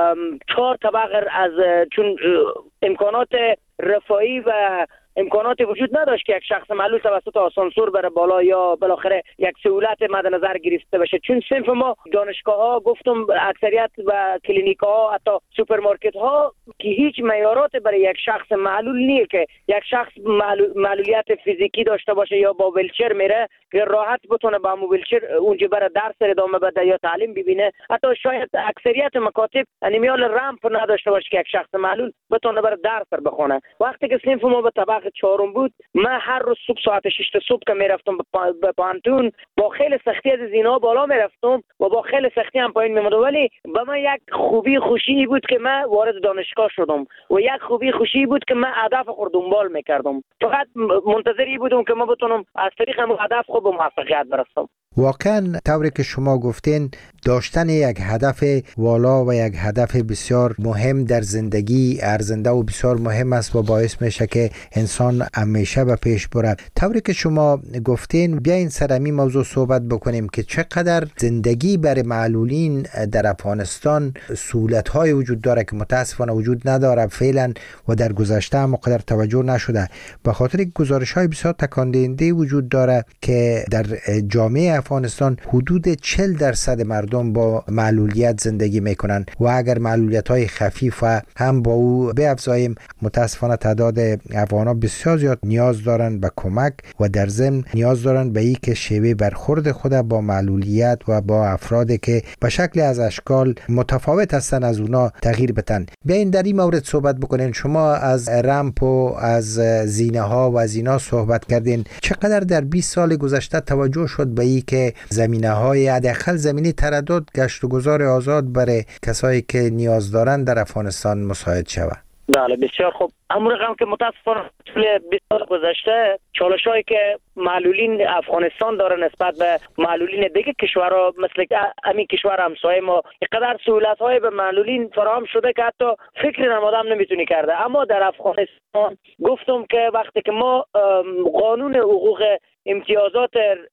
چهار طبقه از چون امکانات رفاهی و امکانات وجود نداشت که یک شخص معلول توسط آسانسور بره بالا یا بالاخره یک سهولت مد نظر گرفته بشه، چون صنف ما دانشگاه ها گفتم اکثریت و کلینیک ها حتی سوپرمارکت ها که هیچ معیارات برای یک شخص معلول نیه که یک شخص معلولیت فیزیکی داشته باشه یا با ویلچر میره که راحت بتونه با ویلچر اونجا بره درس ادامه بده یا تعلیم ببینه. حتی شاید اکثریت مکاتب انیمیال رمپ نداشته باشه که یک شخص معلول بتونه بره درس بخونه. وقتی که صنف ما به طبقه چهارم بود، من هر روز صبح ساعت شش صبح که میرفتم به پانتون با خیلی سختی از زینا بالا میرفتم و با خیلی سختی هم پایین میموندم، ولی به من یک خوبی خوشی بود که من وارد دانشگاه شدم و یک خوبی خوشی بود که من هدف خود دنبال میکردم. فقط منتظری بودم که من بتونم از طریق همون هدف خود به موفقیت برسم. واقعا طوری که شما گفتین داشتن یک هدف والا و یک هدف بسیار مهم در زندگی ارزنده و بسیار مهم است و باعث میشه که انسان همیشه به پیش بره. طوری که شما گفتین بیاین سر همین موضوع صحبت بکنیم که چقدر زندگی برای معلولین در افغانستان سهولت‌های وجود داره که متاسفانه وجود نداره فعلا و در گذشته هم قدر توجه نشده، به خاطر گزارش‌های بسیار تکان دهنده وجود داره که در جامعه افغانستان حدود چهل درصد مردم با معلولیت زندگی میکنن و اگر معلولیت‌های خفیف هم با او بیفزاییم متاسفانه تعداد افغان‌ها بسیار زیاد نیاز دارن به کمک و در ضمن نیاز دارن به اینکه شیوه برخورد خود با معلولیت و با افرادی که به شکل از اشکال متفاوت هستن از اونا تغییر بدن. بیاین در این مورد صحبت بکنین. شما از رمپ و از زینه ها و از اینا صحبت کردین. چقدر در بیست سال گذشته توجه شد به این که زمینه های حداقل زمینی تردد گشت و گذار آزاد برای کسایی که نیاز دارن در افغانستان مساعد شود؟ بله بسیار خوب. همون رقم که متاسفانه طول بیست سال گذشته چالش‌هایی که معلولین افغانستان داره نسبت به معلولین دیگه کشورها مثل همین کشور همسایه ما اینقدر سهولت‌های به معلولین فراهم شده که حتی فکر نمادم نمیتونی کرده. اما در افغانستان گفتم که وقتی که ما قانون حقوق امتیازات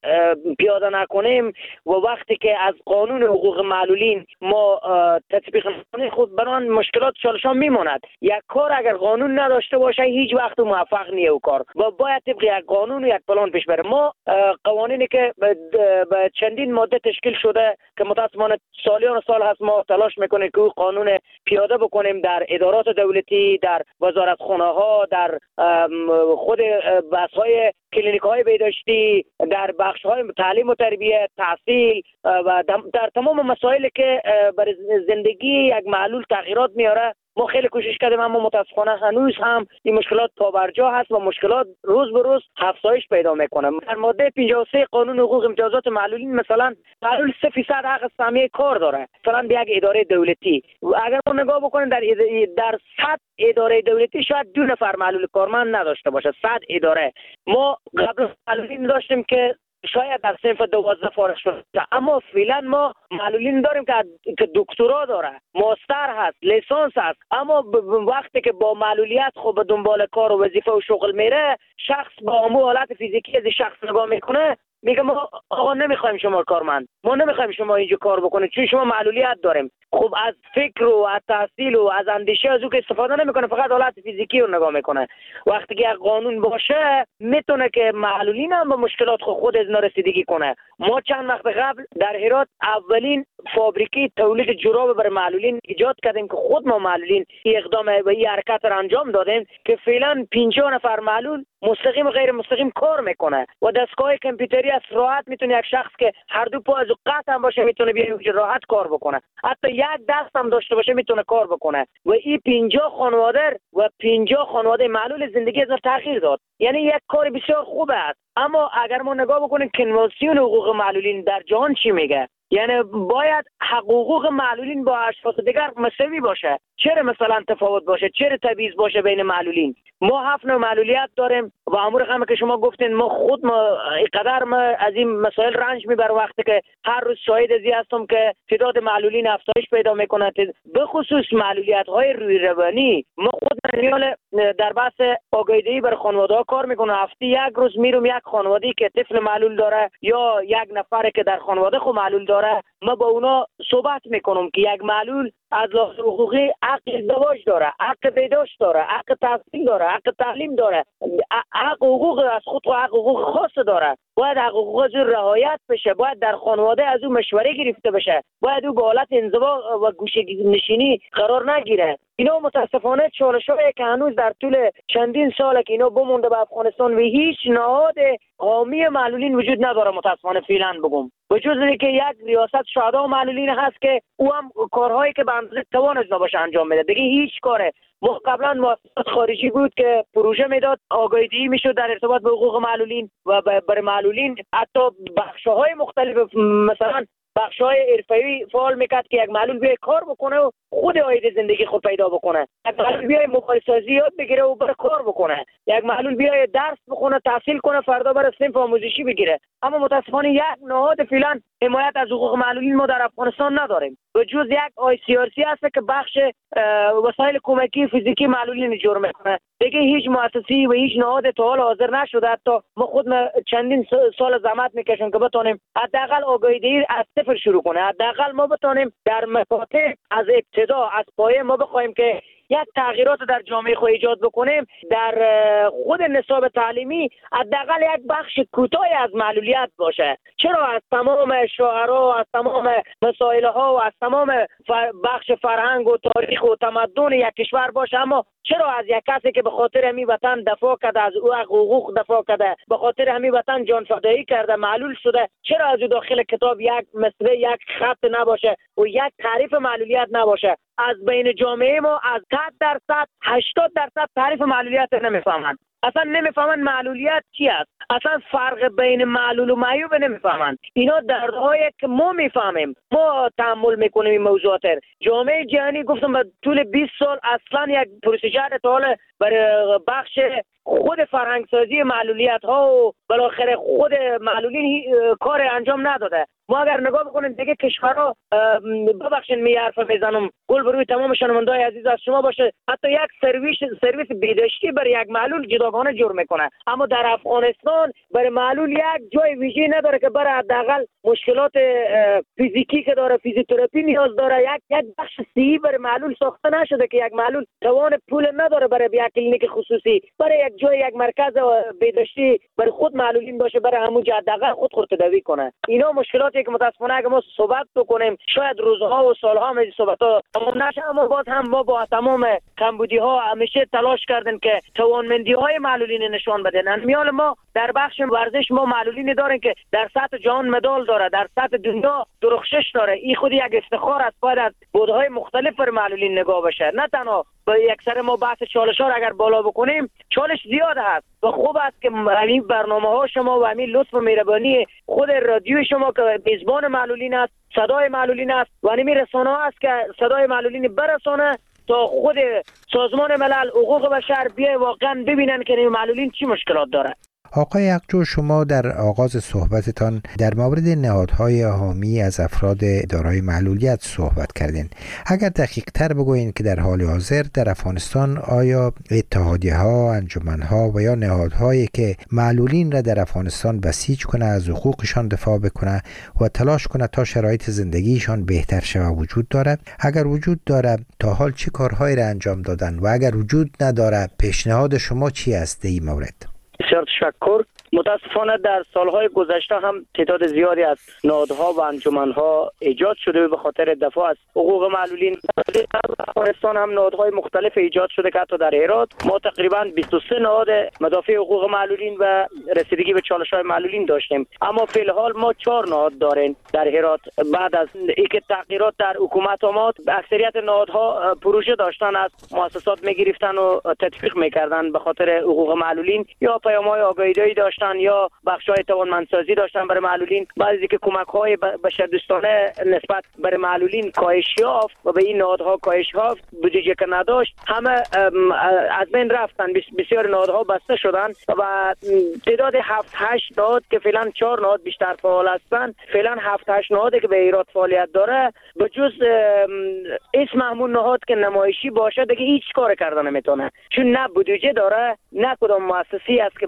پیاده نکنیم و وقتی که از قانون حقوق معلولین ما تطبیق نکنیم خود بران مشکلات چالش ها میماند. یک کار اگر قانون نداشته باشه هیچ وقت موفق نیه او کار و باید طبق یک قانون و یک پلان پیش بره. ما قوانینی که به چندین ماده تشکیل شده که متاسفانه سالیان سال هست ما تلاش میکنیم که او قانون پیاده بکنیم در ادارات دولتی، در وزارتخانه ها، در خود بحث های کلینیک های بهداشتی، در بخش های تعلیم و تربیت، تحصیل و در تمام مسائلی که برای زندگی یک معلول تغییرات میاره ما خیلی کوشش کردیم، اما متاسفانه هنوز هم این مشکلات پابرجا هست و مشکلات روز به روز افزایش پیدا میکنه. در ماده پنجاه و سه قانون حقوق امتیازات معلولین مثلا معلول سه فیصد حق سهمیه کار داره مثلا به یک اداره دولتی. اگر ما نگاه بکنیم در در صد اداره دولتی شاید دو نفر معلول کارمند نداشته باشه. صد اداره ما قبل معلولین داشتیم که شاید در صنف دوازده فارغ شده، اما فعلا ما معلولین داریم که که دکترا داره، ماستر هست، لیسانس هست، اما وقتی که با معلولیت خب به دنبال کار و وظیفه و شغل میره شخص با همون حالت فیزیکی از شخص نگاه میکنه میگه ما آقا نمیخوایم شما کارمند، ما نمیخوایم شما اینجا کار بکنید چون شما معلولیت داریم. خب از فکر و از تحصیل و از اندیشه از او که استفاده نمیکنه، فقط حالت فیزیکی رو نگاه میکنه. وقتی که یک قانون باشه میتونه که معلولین هم به مشکلات خود, خود از رسیدگی کنه. ما چند وقت قبل در هرات اولین فابریکی تولید جوراب برای معلولین ایجاد کردیم که خود ما معلولین اقدام و این حرکت را انجام دادیم که فعلا پنجاه نفر معلول مستقیم و غیر مستقیم کار میکنه و دستگاه کامپیوتری از راحت میتونه یک شخص که هر دو پا از قطع هم باشه میتونه بیاد راحت کار بکنه، حتی یک دست هم داشته باشه میتونه کار بکنه و این پنجاه خانواده و پنجاه خانواده معلول زندگی از تغییر داد. یعنی یک کار بسیار خوب است. اما اگر ما نگاه بکنیم کنوانسیون حقوق معلولین در جهان چی میگه، یعنی باید حقوق معلولین با اشخاص دیگر مساوی باشه. چرا مثلا تفاوت باشه؟ چرا تبعیض باشه بین معلولین؟ ما هفت نوع معلولیت داریم و امور رقمی که شما گفتین ما خود ما اینقدر ما از این مسائل رنج میبر وقتی که هر روز شاهد ازی هستم که تعداد معلولین افزایش پیدا میکنه، به خصوص معلولیت های روی روانی. ما خود میال در بحث آگاهی بر خانواده ها کار میکنه. هفته یک روز میرم یک خانواده‌ای که طفل معلول داره یا یک نفر که در خانواده خود معلول داره، ما با اونا صحبت میکنم که یک معلول از لحاظ حقوقی حق ازدواج داره، حق بهداشت داره، حق تحصیل داره، حق تعلیم داره، حق حقوق از خود و حق حقوق خاص داره. باید حق حقوق از رعایت بشه، باید در خانواده از او مشوره گرفته بشه، باید او به حالت انزوا و گوشه نشینی قرار نگیره. اینا متاسفانه چالشایی که هنوز در طول چندین سال که اینا بمونده به افغانستان و هیچ نهاد حامی معلولین وجود نداره. متاسفانه فعلا بگم وجود اینه که یک ریاست شهدا معلولین هست که او هم کارهایی که به اندازه توانش نباشه انجام میده. دیگه هیچ کاره. ما قبلا مؤسسات خارجی بود که پروژه میداد، آگاهی دهی میشد در ارتباط به حقوق معلولین و برای معلولین، حتی بخش‌های مختلف مثلا بخش‌های حرفه‌ای فعال میکرد که یک معلول بیای کار بکنه و خود عاید زندگی خود پیدا بکنه. یک معلول بیای موبایل سازی یاد بگیره و بره کار بکنه. یک معلول بیای درس بخونه، تحصیل کنه، فردا بره صنف آموزشی بگیره. اما متاسفانه یک نهاد فعلا حمایت از حقوق معلولین ما در افغانستان نداریم. به جز یک آی سی آر سی هست که بخش وسایل کمکی فیزیکی معلولین جور میکنه. دیگه هیچ مؤسسه‌ای و هیچ نهاد تا حال حاضر نشده. حتی ما خود ما چندین سال زحمت میکشیم که بتونیم حداقل آگاهی دهی از صفر شروع کنه. حداقل ما بتونیم در مکاتب از ابتدا از پایه ما بخوایم که یک تغییرات در جامعه خود ایجاد بکنیم. در خود نصاب تعلیمی حداقل یک بخش کوتاهی از معلولیت باشه. چرا از تمام شاعرها، از تمام مسائل ها و از تمام بخش فرهنگ و تاریخ و تمدن یک کشور باشه، اما چرا از یک کسی که به خاطر همین وطن دفاع کرده، از او حقوق دفاع کرده، به خاطر همین وطن جان فدایی کرده، معلول شده، چرا از او داخل کتاب یک مصرع، یک خط نباشه و یک تعریف معلولیت نباشه؟ از بین جامعه ما از صد درصد هشتاد درصد تعریف معلولیت نمیفهمند. اصلا نمیفهمن معلولیت چی است. اصلا فرق بین معلول و معیوب نمیفهمن. اینا دردهایی که ما میفهمیم، ما تحمل میکنیم این موضوعات. جامعه جهانی گفتم به طول بیست سال اصلا یک پروسیجر تا برای بخش خود فرهنگسازی معلولیت ها و بالاخره خود معلولین کار انجام نداده. ما اگر نگاه بکنیم دیگه کشورها، ببخشید می حرف میزنم، گل بروی تمام شنوندای عزیز از شما باشه، حتی یک سرویس سرویس بهداشتی برای یک معلول جداگانه جور میکنه. اما در افغانستان برای معلول یک جای ویژه نداره که برای حداقل مشکلات فیزیکی که داره، فیزیوتراپی نیاز داره. یک یک بخش صحی برای معلول ساخته نشده که یک معلول توان پول نداره برای یک کلینیک خصوصی، برای یک جای یک مرکز بهداشتی برای خود معلولین باشه، برای همون حداقل خود خود تداوی کنه. اینا مشکلاتی که متاسفانه اگه ما صحبت بکنیم شاید روزها و سالها هم صحبت‌ها تمام نشه، اما باز هم ما با تمام کمبودی‌ها همیشه تلاش کردیم که توانمندی‌های معلولین نشان بدن. میال ما در بخش ورزش ما معلولینی داریم که در سطح جهان مدال داره، در سطح دنیا درخشش داره. این خود یک افتخار است. باید از بودهای مختلف بر معلولین نگاه بشه، نه تنها با یک سر ما بحث چالش ها اگر بالا بکنیم چالش زیاد هست و خوب است که همین برنامه ها شما و همین لطف و مهربانی خود رادیو شما که میزبان معلولین است، صدای معلولین است و همین رسانه ها است که صدای معلولین برسانه تا خود سازمان ملل حقوق بشر بیای واقعا ببینن که معلولین چی مشکلات داره. آقای یقجو، شما در آغاز صحبتتان در مورد نهادهای حامی از افراد دارای معلولیت صحبت کردین. اگر دقیق تر بگوین که در حال حاضر در افغانستان آیا اتحادیه‌ها، انجمن‌ها و یا نهادهایی که معلولین را در افغانستان بسیج کنه، از حقوقشان دفاع بکنه و تلاش کنه تا شرایط زندگیشان بهتر شود وجود داره؟ اگر وجود داره تا حال چه کارهایی را انجام دادن و اگر وجود نداره پیشنهاد شما چی است در این مورد؟ بسیار تشکر. متاسفانه در سالهای گذشته هم تعداد زیادی از نهادها و انجمنها ایجاد شده به خاطر دفاع از حقوق معلولین. در افغانستان هم نهادهای مختلف ایجاد شده که حتی در هرات ما تقریبا بیست و سه نهاد مدافع حقوق معلولین و رسیدگی به چالش‌های معلولین داشتیم. اما فی الحال ما چهار نهاد داریم در هرات. بعد از اینکه تغییرات در حکومت آمد، اکثریت نهادها پروژه داشتن، از مؤسسات می‌گرفتن و تطبیق می‌کردن به خاطر حقوق معلولین، یا پیام‌های آگاهی‌دهی داشتن یا بخش‌های توانمندسازی داشتن برای معلولین. بعضی که کمک‌های بشردوستانه نسبت برای معلولین کاهش یافت و به این نهادها کاهش یافت، بودجه که نداشت همه از بین رفتن. بسیار نهادها بسته شدن و تعداد هفت هشت نهاد که فعلا چهار نهاد بیشتر فعال هستن، فعلا هفت هشت نهادی که به ایراد فعالیت داره، به جز اسم همون نهاد که نمایشی باشه دیگه هیچ کار کردن نمیتونه، چون نه بودجه داره، نه کدام مؤسسه‌ای است که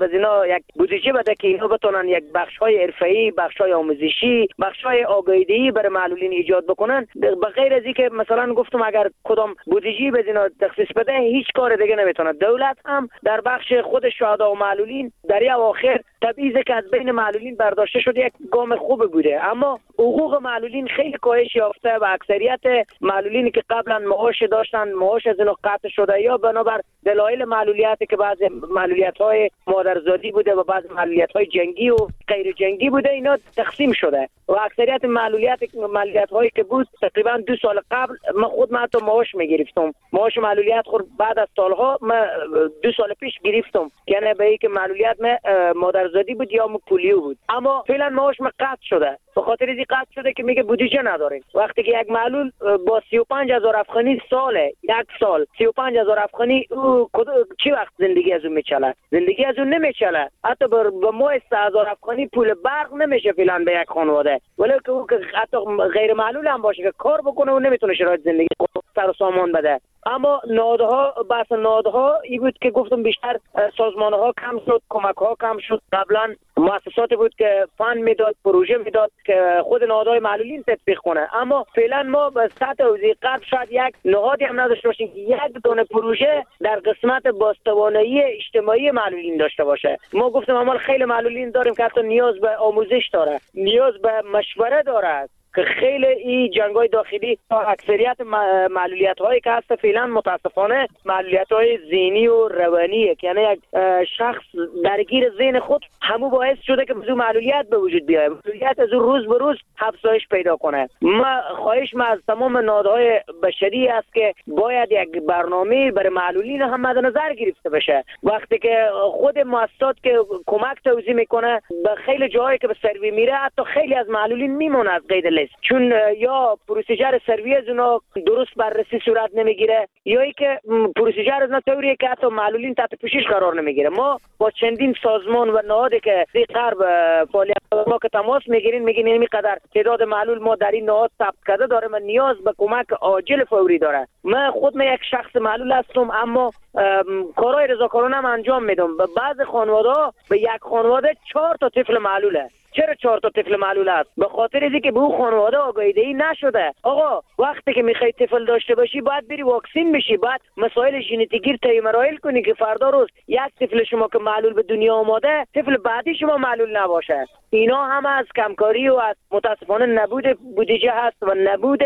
به اینا یک بودجه بده که اینا بتونن یک بخش‌های حرفه‌ای، بخش‌های آموزشی، بخش‌های آگاهی‌دهی برای معلولین ایجاد بکنن. به غیر از اینکه مثلا گفتم اگر کدام بودجه به اینا تخصیص بده هیچ کار دیگه نمیتونه. دولت هم در بخش خود شهدا و معلولین در این اواخر تبعیضی که از بین معلولین برداشته شده یک گام خوب بوده، اما حقوق معلولین خیلی کاهش یافته و اکثریت معلولینی که قبلا معاش داشتن معاش از اینا قطع شده یا بنابر دلایل معلولیتی که بعض معلولیت‌های مادرزادی بوده و بعض معلولیت‌های جنگی و غیر جنگی بوده اینا تقسیم شده و اکثریت معلولیت معلولیت‌هایی که بود تقریبا دو سال قبل من خود من تو معاش می‌گرفتم. معاش معلولیت خود بعد از سالها من دو سال پیش گرفتم، یعنی به اینکه معلولیت من مادرزادی بود یا پولیو بود، اما فعلا معاش من قطع شده. به خاطر اینکه قطع شده که میگه بودجه نداریم. وقتی که یک معلول با سی و پنج هزار افغانی ساله یک سال سی و پنج هزار افغانی او چی وقت زندگی از اون میچله؟ زندگی از اون نمیچله. حتی به ماه سه هزار افغانی پول برق نمیشه فعلا به یک خانواده، ولی که او که حتی غیر معلول هم باشه که کار بکنه و نمیتونه شرایط زندگی سر و سامان بده. اما نهادها بحث نهادها این بود که گفتم بیشتر سازمانها کم شد، کمک‌ها کم شد. قبلا مؤسساتی بود که فند میداد، پروژه میداد که خود نهادهای معلولین تطبیق کنه، اما فعلا ما به سطح حوزه غرب شاید یک نهادی هم نداشته باشیم که یک دونه پروژه در قسمت بازتوانایی اجتماعی معلولین داشته باشه. ما گفتم اما خیلی معلولین داریم که حتی نیاز به آموزش داره، نیاز به مشوره داره که خیلی این جنگ‌های داخلی تا اکثریت معلولیت هایی که هست فعلا متاسفانه معلولیت های ذهنی و روانیه که یعنی یک شخص درگیر ذهن خود همو باعث شده که موضوع معلولیت به وجود بیاید. معلولیت از روز به روز افزایش پیدا کنه. ما خواهش ما از تمام نهادهای بشری است که باید یک برنامه برای معلولین هم مد نظر گرفته بشه. وقتی که خود مؤسسات که کمک توزیع میکنه به خیلی جاهایی که به سروی میره حتی خیلی از معلولین میمونه از قید لیست، چون یا پروسیجر سروی از اونا درست بررسی صورت نمیگیره یا ای که پروسیجر از اونا طوریه که حتی معلولین تحت پوشش قرار نمیگیره. ما با چندین سازمان و نهادی که زی غرب فعالیت ما که تماس میگیرین میگین اینمی قدر تعداد معلول ما در این نهاد ثبت کرده داره و نیاز به کمک عاجل فوری داره. من خود من یک شخص معلول هستم اما کارهای رضاکارانه هم انجام میدم. به بعض خانواده به یک خانواده چهار تا طفل معلوله. چرا چهار تا طفل معلول است؟ به خاطر اینکه به اون خانواده آگاهی دهی نشده. آقا وقتی که میخوای طفل داشته باشی باید بری واکسین بشی، باید مسائل ژنتیکی طی مراحل کنی که فردا روز یک طفل شما که معلول به دنیا آماده طفل بعدی شما معلول نباشه. اینا هم از کمکاری و از متاسفانه نبود بودجه هست و نبود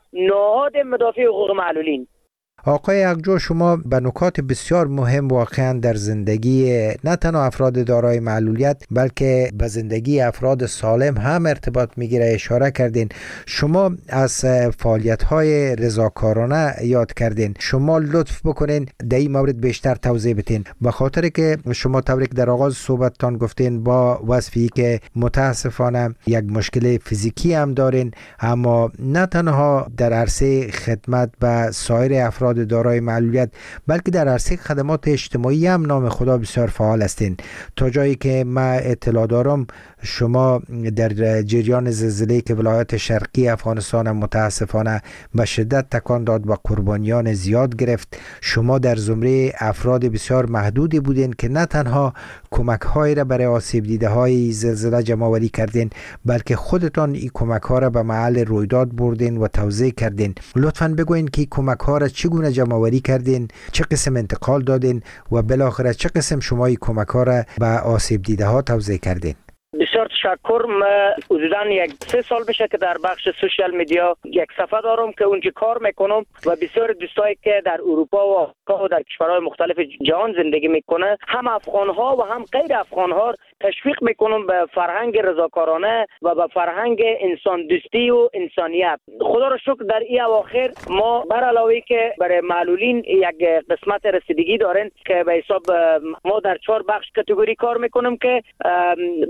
نهاد مدافع حقوق معلولین. آقای اقجو، شما به نکات بسیار مهم واقعا در زندگی نه تنها افراد دارای معلولیت بلکه به زندگی افراد سالم هم ارتباط میگیره اشاره کردین. شما از فعالیت‌های رضاکارانه یاد کردین، شما لطف بکنین در این مورد بیشتر توضیح بدین، به خاطر که شما طوری که در آغاز صحبتتان گفتین با وصفی که متاسفانه یک مشکل فیزیکی هم دارین، اما نه تنها در عرصه خدمت به سایر افراد دارای معلولیت بلکه در عرصه خدمات اجتماعی هم نام خدا بسیار فعال هستین. تا جایی که من اطلاع دارم شما در جریان زلزله که ولایت شرقی افغانستان متاسفانه به شدت تکان داد و قربانیان زیاد گرفت، شما در زمره افراد بسیار محدودی بودین که نه تنها کمک های را برای آسیب دیده های زلزله جمع آوری کردین بلکه خودتان این کمک ها را به محل رویداد بردین و توزیع کردین. لطفاً بگوین که کمک ها را چگونه جمع آوری کردین، چه قسم انتقال دادین و بالاخره چه قسم شما این کمک ها را به آسیب دیده ها توزیع کردین؟ بسیار تشکر. من حدوداً یک سه سال بشه که در بخش سوشال میدیا یک صفحه دارم که اونجا کار میکنم و بسیار دوستایی که در اروپا و آمریکا و در کشورهای مختلف جهان زندگی میکنه هم افغان ها و هم غیر افغان ها تشویق میکنم به فرهنگ رضاکارانه و به فرهنگ انسان دوستی و انسانیت. خدا را شکر در این اواخر ما بر علاوه که برای معلولین یک قسمت رسیدگی دارن که به حساب ما در چهار بخش کاتگوری کار میکنم که بخش اول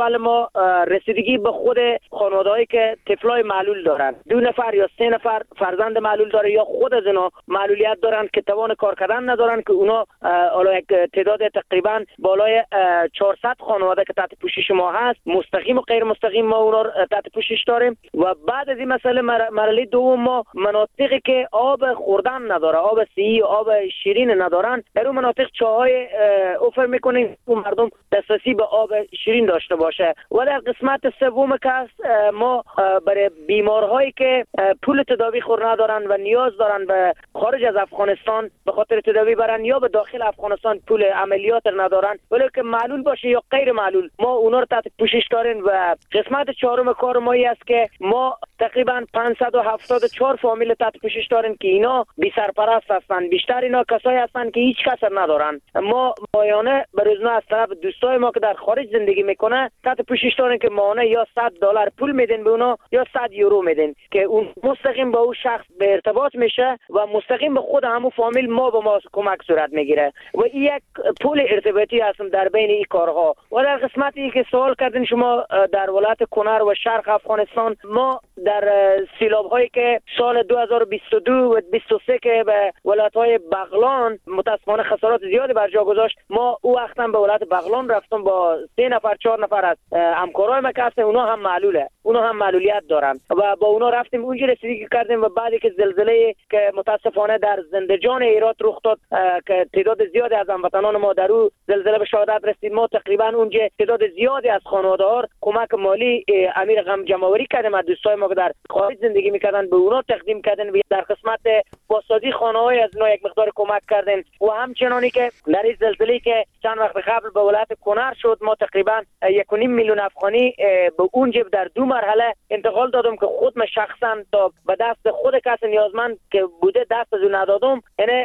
اول ما رسیدگی به خود خانواده‌ای که طفلای معلول دارن، دو نفر یا سه نفر فرزند معلول داره یا خود از اینا معلولیت دارن که توان کار کردن ندارن، که اونا حالا یک تعداد تقریبا بالای چهارصد خانواده که تحت پوشش ما هست، مستقیم و غیر مستقیم ما اونا تحت پوشش داریم. و بعد از این مسئله مرحله دوم ما مناطقی که آب خوردن نداره، آب سیی و آب شیرین ندارن، در اون مناطق چاهای اوفر میکنیم و مردم دسترسی به آب شیرین داشته باشه. و در قسمت سوم که ما برای بیمارهایی که پول تداوی خور ندارن و نیاز دارن به خارج از افغانستان به خاطر تداوی برن یا به داخل افغانستان پول عملیات ندارن، ولی که معلول باشه یا غیر معلول، ما اونا رو تحت پوشش داریم. و قسمت چهارم کار ما است که ما تقریبا پانصد و هفتاد و چهار فامیل تحت پوشش داریم که اینا بی سرپرست هستن. بیشتر اینا کسایی هستن که هیچ کس ندارن. ما ماهانه به روزانه از طرف دوستای ما که در خارج زندگی میکنه تحت پوشش داریم که ماهانه یا صد دلار پول میدن به اونا یا صد یورو میدن که اون مستقیم به اون شخص به ارتباط میشه و مستقیم به خود همون فامیل ما به ما کمک صورت میگیره. و این یک پول ارتباطی هستم در بین این کارها. و در قسمتی که سوال کردین شما در ولایت کنر و شرق افغانستان، ما در سیلاب هایی که سال دو هزار و بیست و دو و بیست و سه که به ولایت های بغلان متاسفانه خسارات زیادی بر جا گذاشت، ما او وقت هم به ولایت بغلان رفتم با سه نفر چهار نفر از همکارای ما که هستن، اونا هم معلوله، اونا هم معلولیت دارن و با اونا رفتیم اونجا رسیدگی کردیم. و بعدی که زلزله که متاسفانه در زندجان هرات رخ داد که تعداد زیادی از هموطنان ما در او زلزله به شهادت رسید، ما تقریبا اونجا تعداد زیادی از خانواده‌ها کمک مالی امیر غم جمع‌آوری کردیم از دوستای ما که در خارج زندگی می‌کردن، به اونا تقدیم کردن و در قسمت بازسازی خانه‌های از اینا یک مقدار کمک کردن. و همچنانی که در این زلزله‌ای که چند وقت قبل به ولایت کنر شد، ما تقریبا یک و نیم میلیون افغانی به اونجا در دو مرحله انتقال دادم که خود من شخصا تا به دست خود کس نیازمند که بوده دست از اون ندادم، یعنی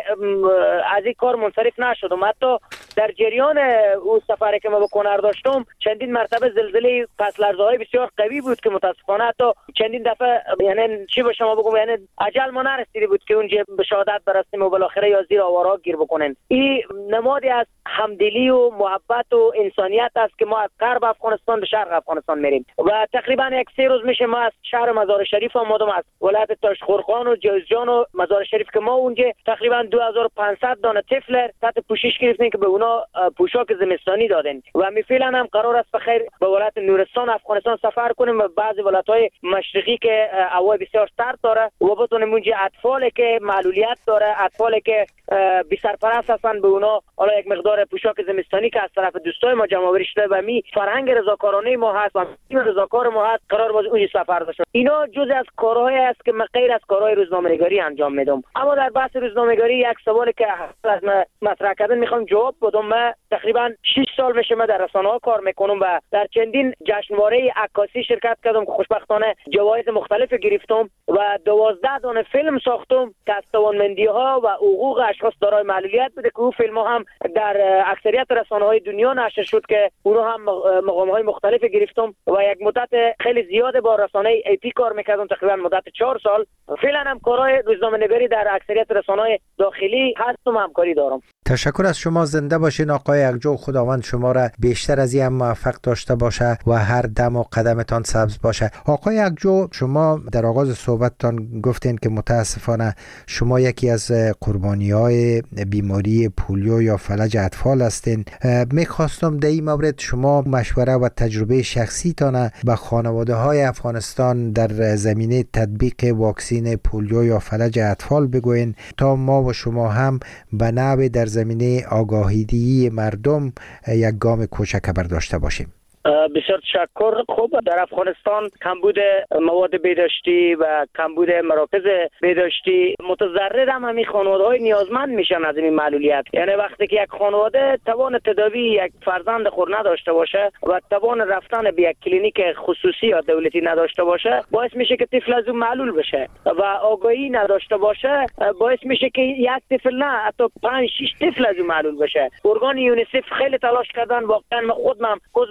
از این کار منصرف نشدم. حتی در جریان اون سفری که ما به کنر داشتم چندین مرتبه زلزله پس لرزه‌های بسیار قوی بود که متاسفانه حتی چندین دفعه یعنی چی به شما بگم، یعنی اجل ما نرسیده بود که اونجا به شهادت برسیم و بالاخره یا زیر آوارها گیر بکنن. این نمادی از همدلی و محبت و انسانیت است که ما از غرب افغانستان به شرق افغانستان میریم. و تقریبا یک سه روز میشه ما از شهر مزار شریف آمدم، از ولایت تاشخورخان و جوزجان و مزار شریف که ما اونجا تقریبا دو هزار و پانصد دانه طفل تحت پوشش گرفتیم که به اونا پوشاک زمستانی دادن. و می فعلا هم قرار است بخیر به ولایت نورستان افغانستان سفر کنیم و بعضی ولایت‌های مشرقی که هوا بسیار سرد داره و بتونیم اونجا اطفالی که معلولیت داره، اطفالی که بی سرپرست هستن، به اونا حالا یک مقدار پوشاک زمستانی که از طرف دوستای ما جمع‌آوری شده و می فرهنگ رضاکارانه ما هست و تیم رضاکار ما هست، قرار باز اونجا سفر داشت. اینا جزء از کارهایی است که من غیر از کارهای روزنامه‌نگاری انجام میدم. اما در بحث روزنامه‌نگاری یک سوالی که از مطرح کردن میخوام جواب بدم. من تقریبا شش سال میشه من در رسانه‌ها کار میکنم و در چندین جشنواره عکاسی شرکت کردم که خوشبختانه جوایز مختلف گرفتم و دوازده دانه فیلم ساختم که از توانمندی‌ها و حقوق اشخاص دارای معلولیت بوده که اون فیلم‌ها هم در اکثریت رسانه‌های دنیا نشر شد که اونها هم مقام‌های مختلف گرفتم و یک مدت خیلی زیاد با رسانه ای پی کار میکردم، تقریبا مدت چهار سال. فعلا هم کارهای روزنامه‌نگاری در اکثریت رسانه‌های داخلی هستم، همکاری دارم. تشکر از شما. زنده باشین آقای اکجو. خداوند شما را بیشتر از این هم موفق داشته باشه و هر دم و قدمتان سبز باشه. آقای اکجو، شما در آغاز صحبتتان گفتین که متاسفانه شما یکی از قربانی‌های بیماری پولیو یا فلج اطفال هستین. میخواستم در این مورد شما مشوره و تجربه شخصی تان به خانواده های افغانستان در زمینه تطبیق واکسین پولیو یا فلج اطفال بگوین تا ما و شما هم به نحو در زمینه آگاهیدهی مردم یک گام کوچک برداشته باشیم. بسیار تشکر. خوب، در افغانستان کمبود مواد بهداشتی و کمبود مراکز بهداشتی متضرر هم همین خانواده‌های نیازمند میشن از این معلولیت. یعنی وقتی که یک خانواده توان تداوی یک فرزند خور نداشته باشه و توان رفتن به یک کلینیک خصوصی یا دولتی نداشته باشه، باعث میشه که طفل از اون معلول بشه و آگاهی نداشته باشه، باعث میشه که یک طفل نه حتی پنج شش طفل از اون معلول بشه. ارگان یونیسف خیلی تلاش کردن، واقعا من خودم عضو رضاکار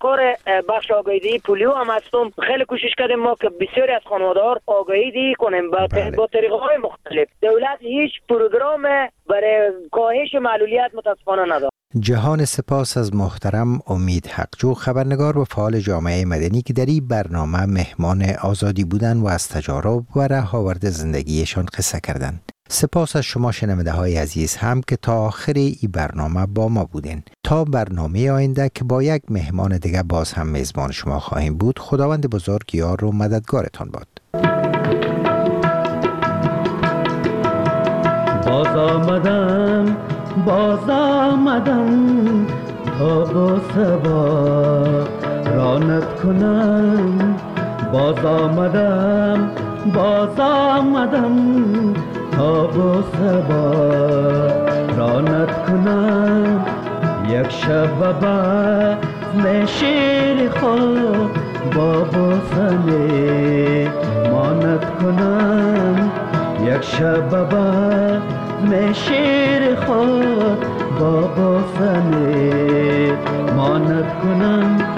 کار بخش آگاهی پولیو هم هستم. خیلی کوشش کردیم ما که بسیاری از خانواده‌ها آگاهی کنیم با, بله. با طریقه‌های مختلف. دولت هیچ پروگرام برای کاهش معلولیت متاسفانه نداره. جهان سپاس از محترم امید حقجو، خبرنگار و فعال جامعه مدنی که در این برنامه مهمان آزادی بودن و از تجارب و رهاورد زندگیشان قصه کردند. سپاس از شما شنونده های عزیز هم که تا آخر این برنامه با ما بودین. تا برنامه آینده که با یک مهمان دیگه باز هم میزبان شما خواهیم بود، خداوند بزرگ یار و مددگارتان باد. باز آمدم باز آمدم تا با سبا رانت کنم. باز آمدم باز آمدم تا با سبا رانت کنم. یک شب بزم شیر خود با بوسنه مانت کنم. یک شب بزم شیر خود با بوسنه مانت کنم.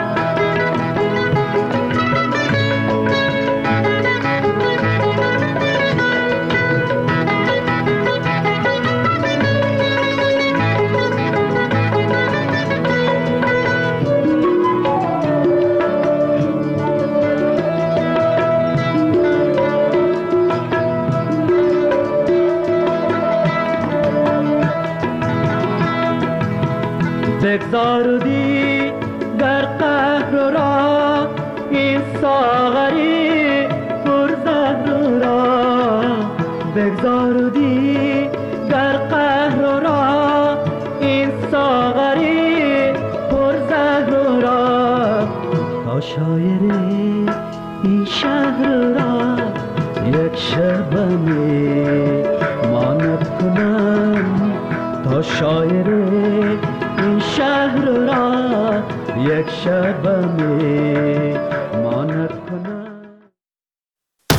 بگذاردی در قهر را این ساغری پرزهر را. بگذاردی در قهر را این ساغری پرزهر را. تا شایر این شهر را یک شبنه مانت کنم. تا شایر این شهر را یک شب می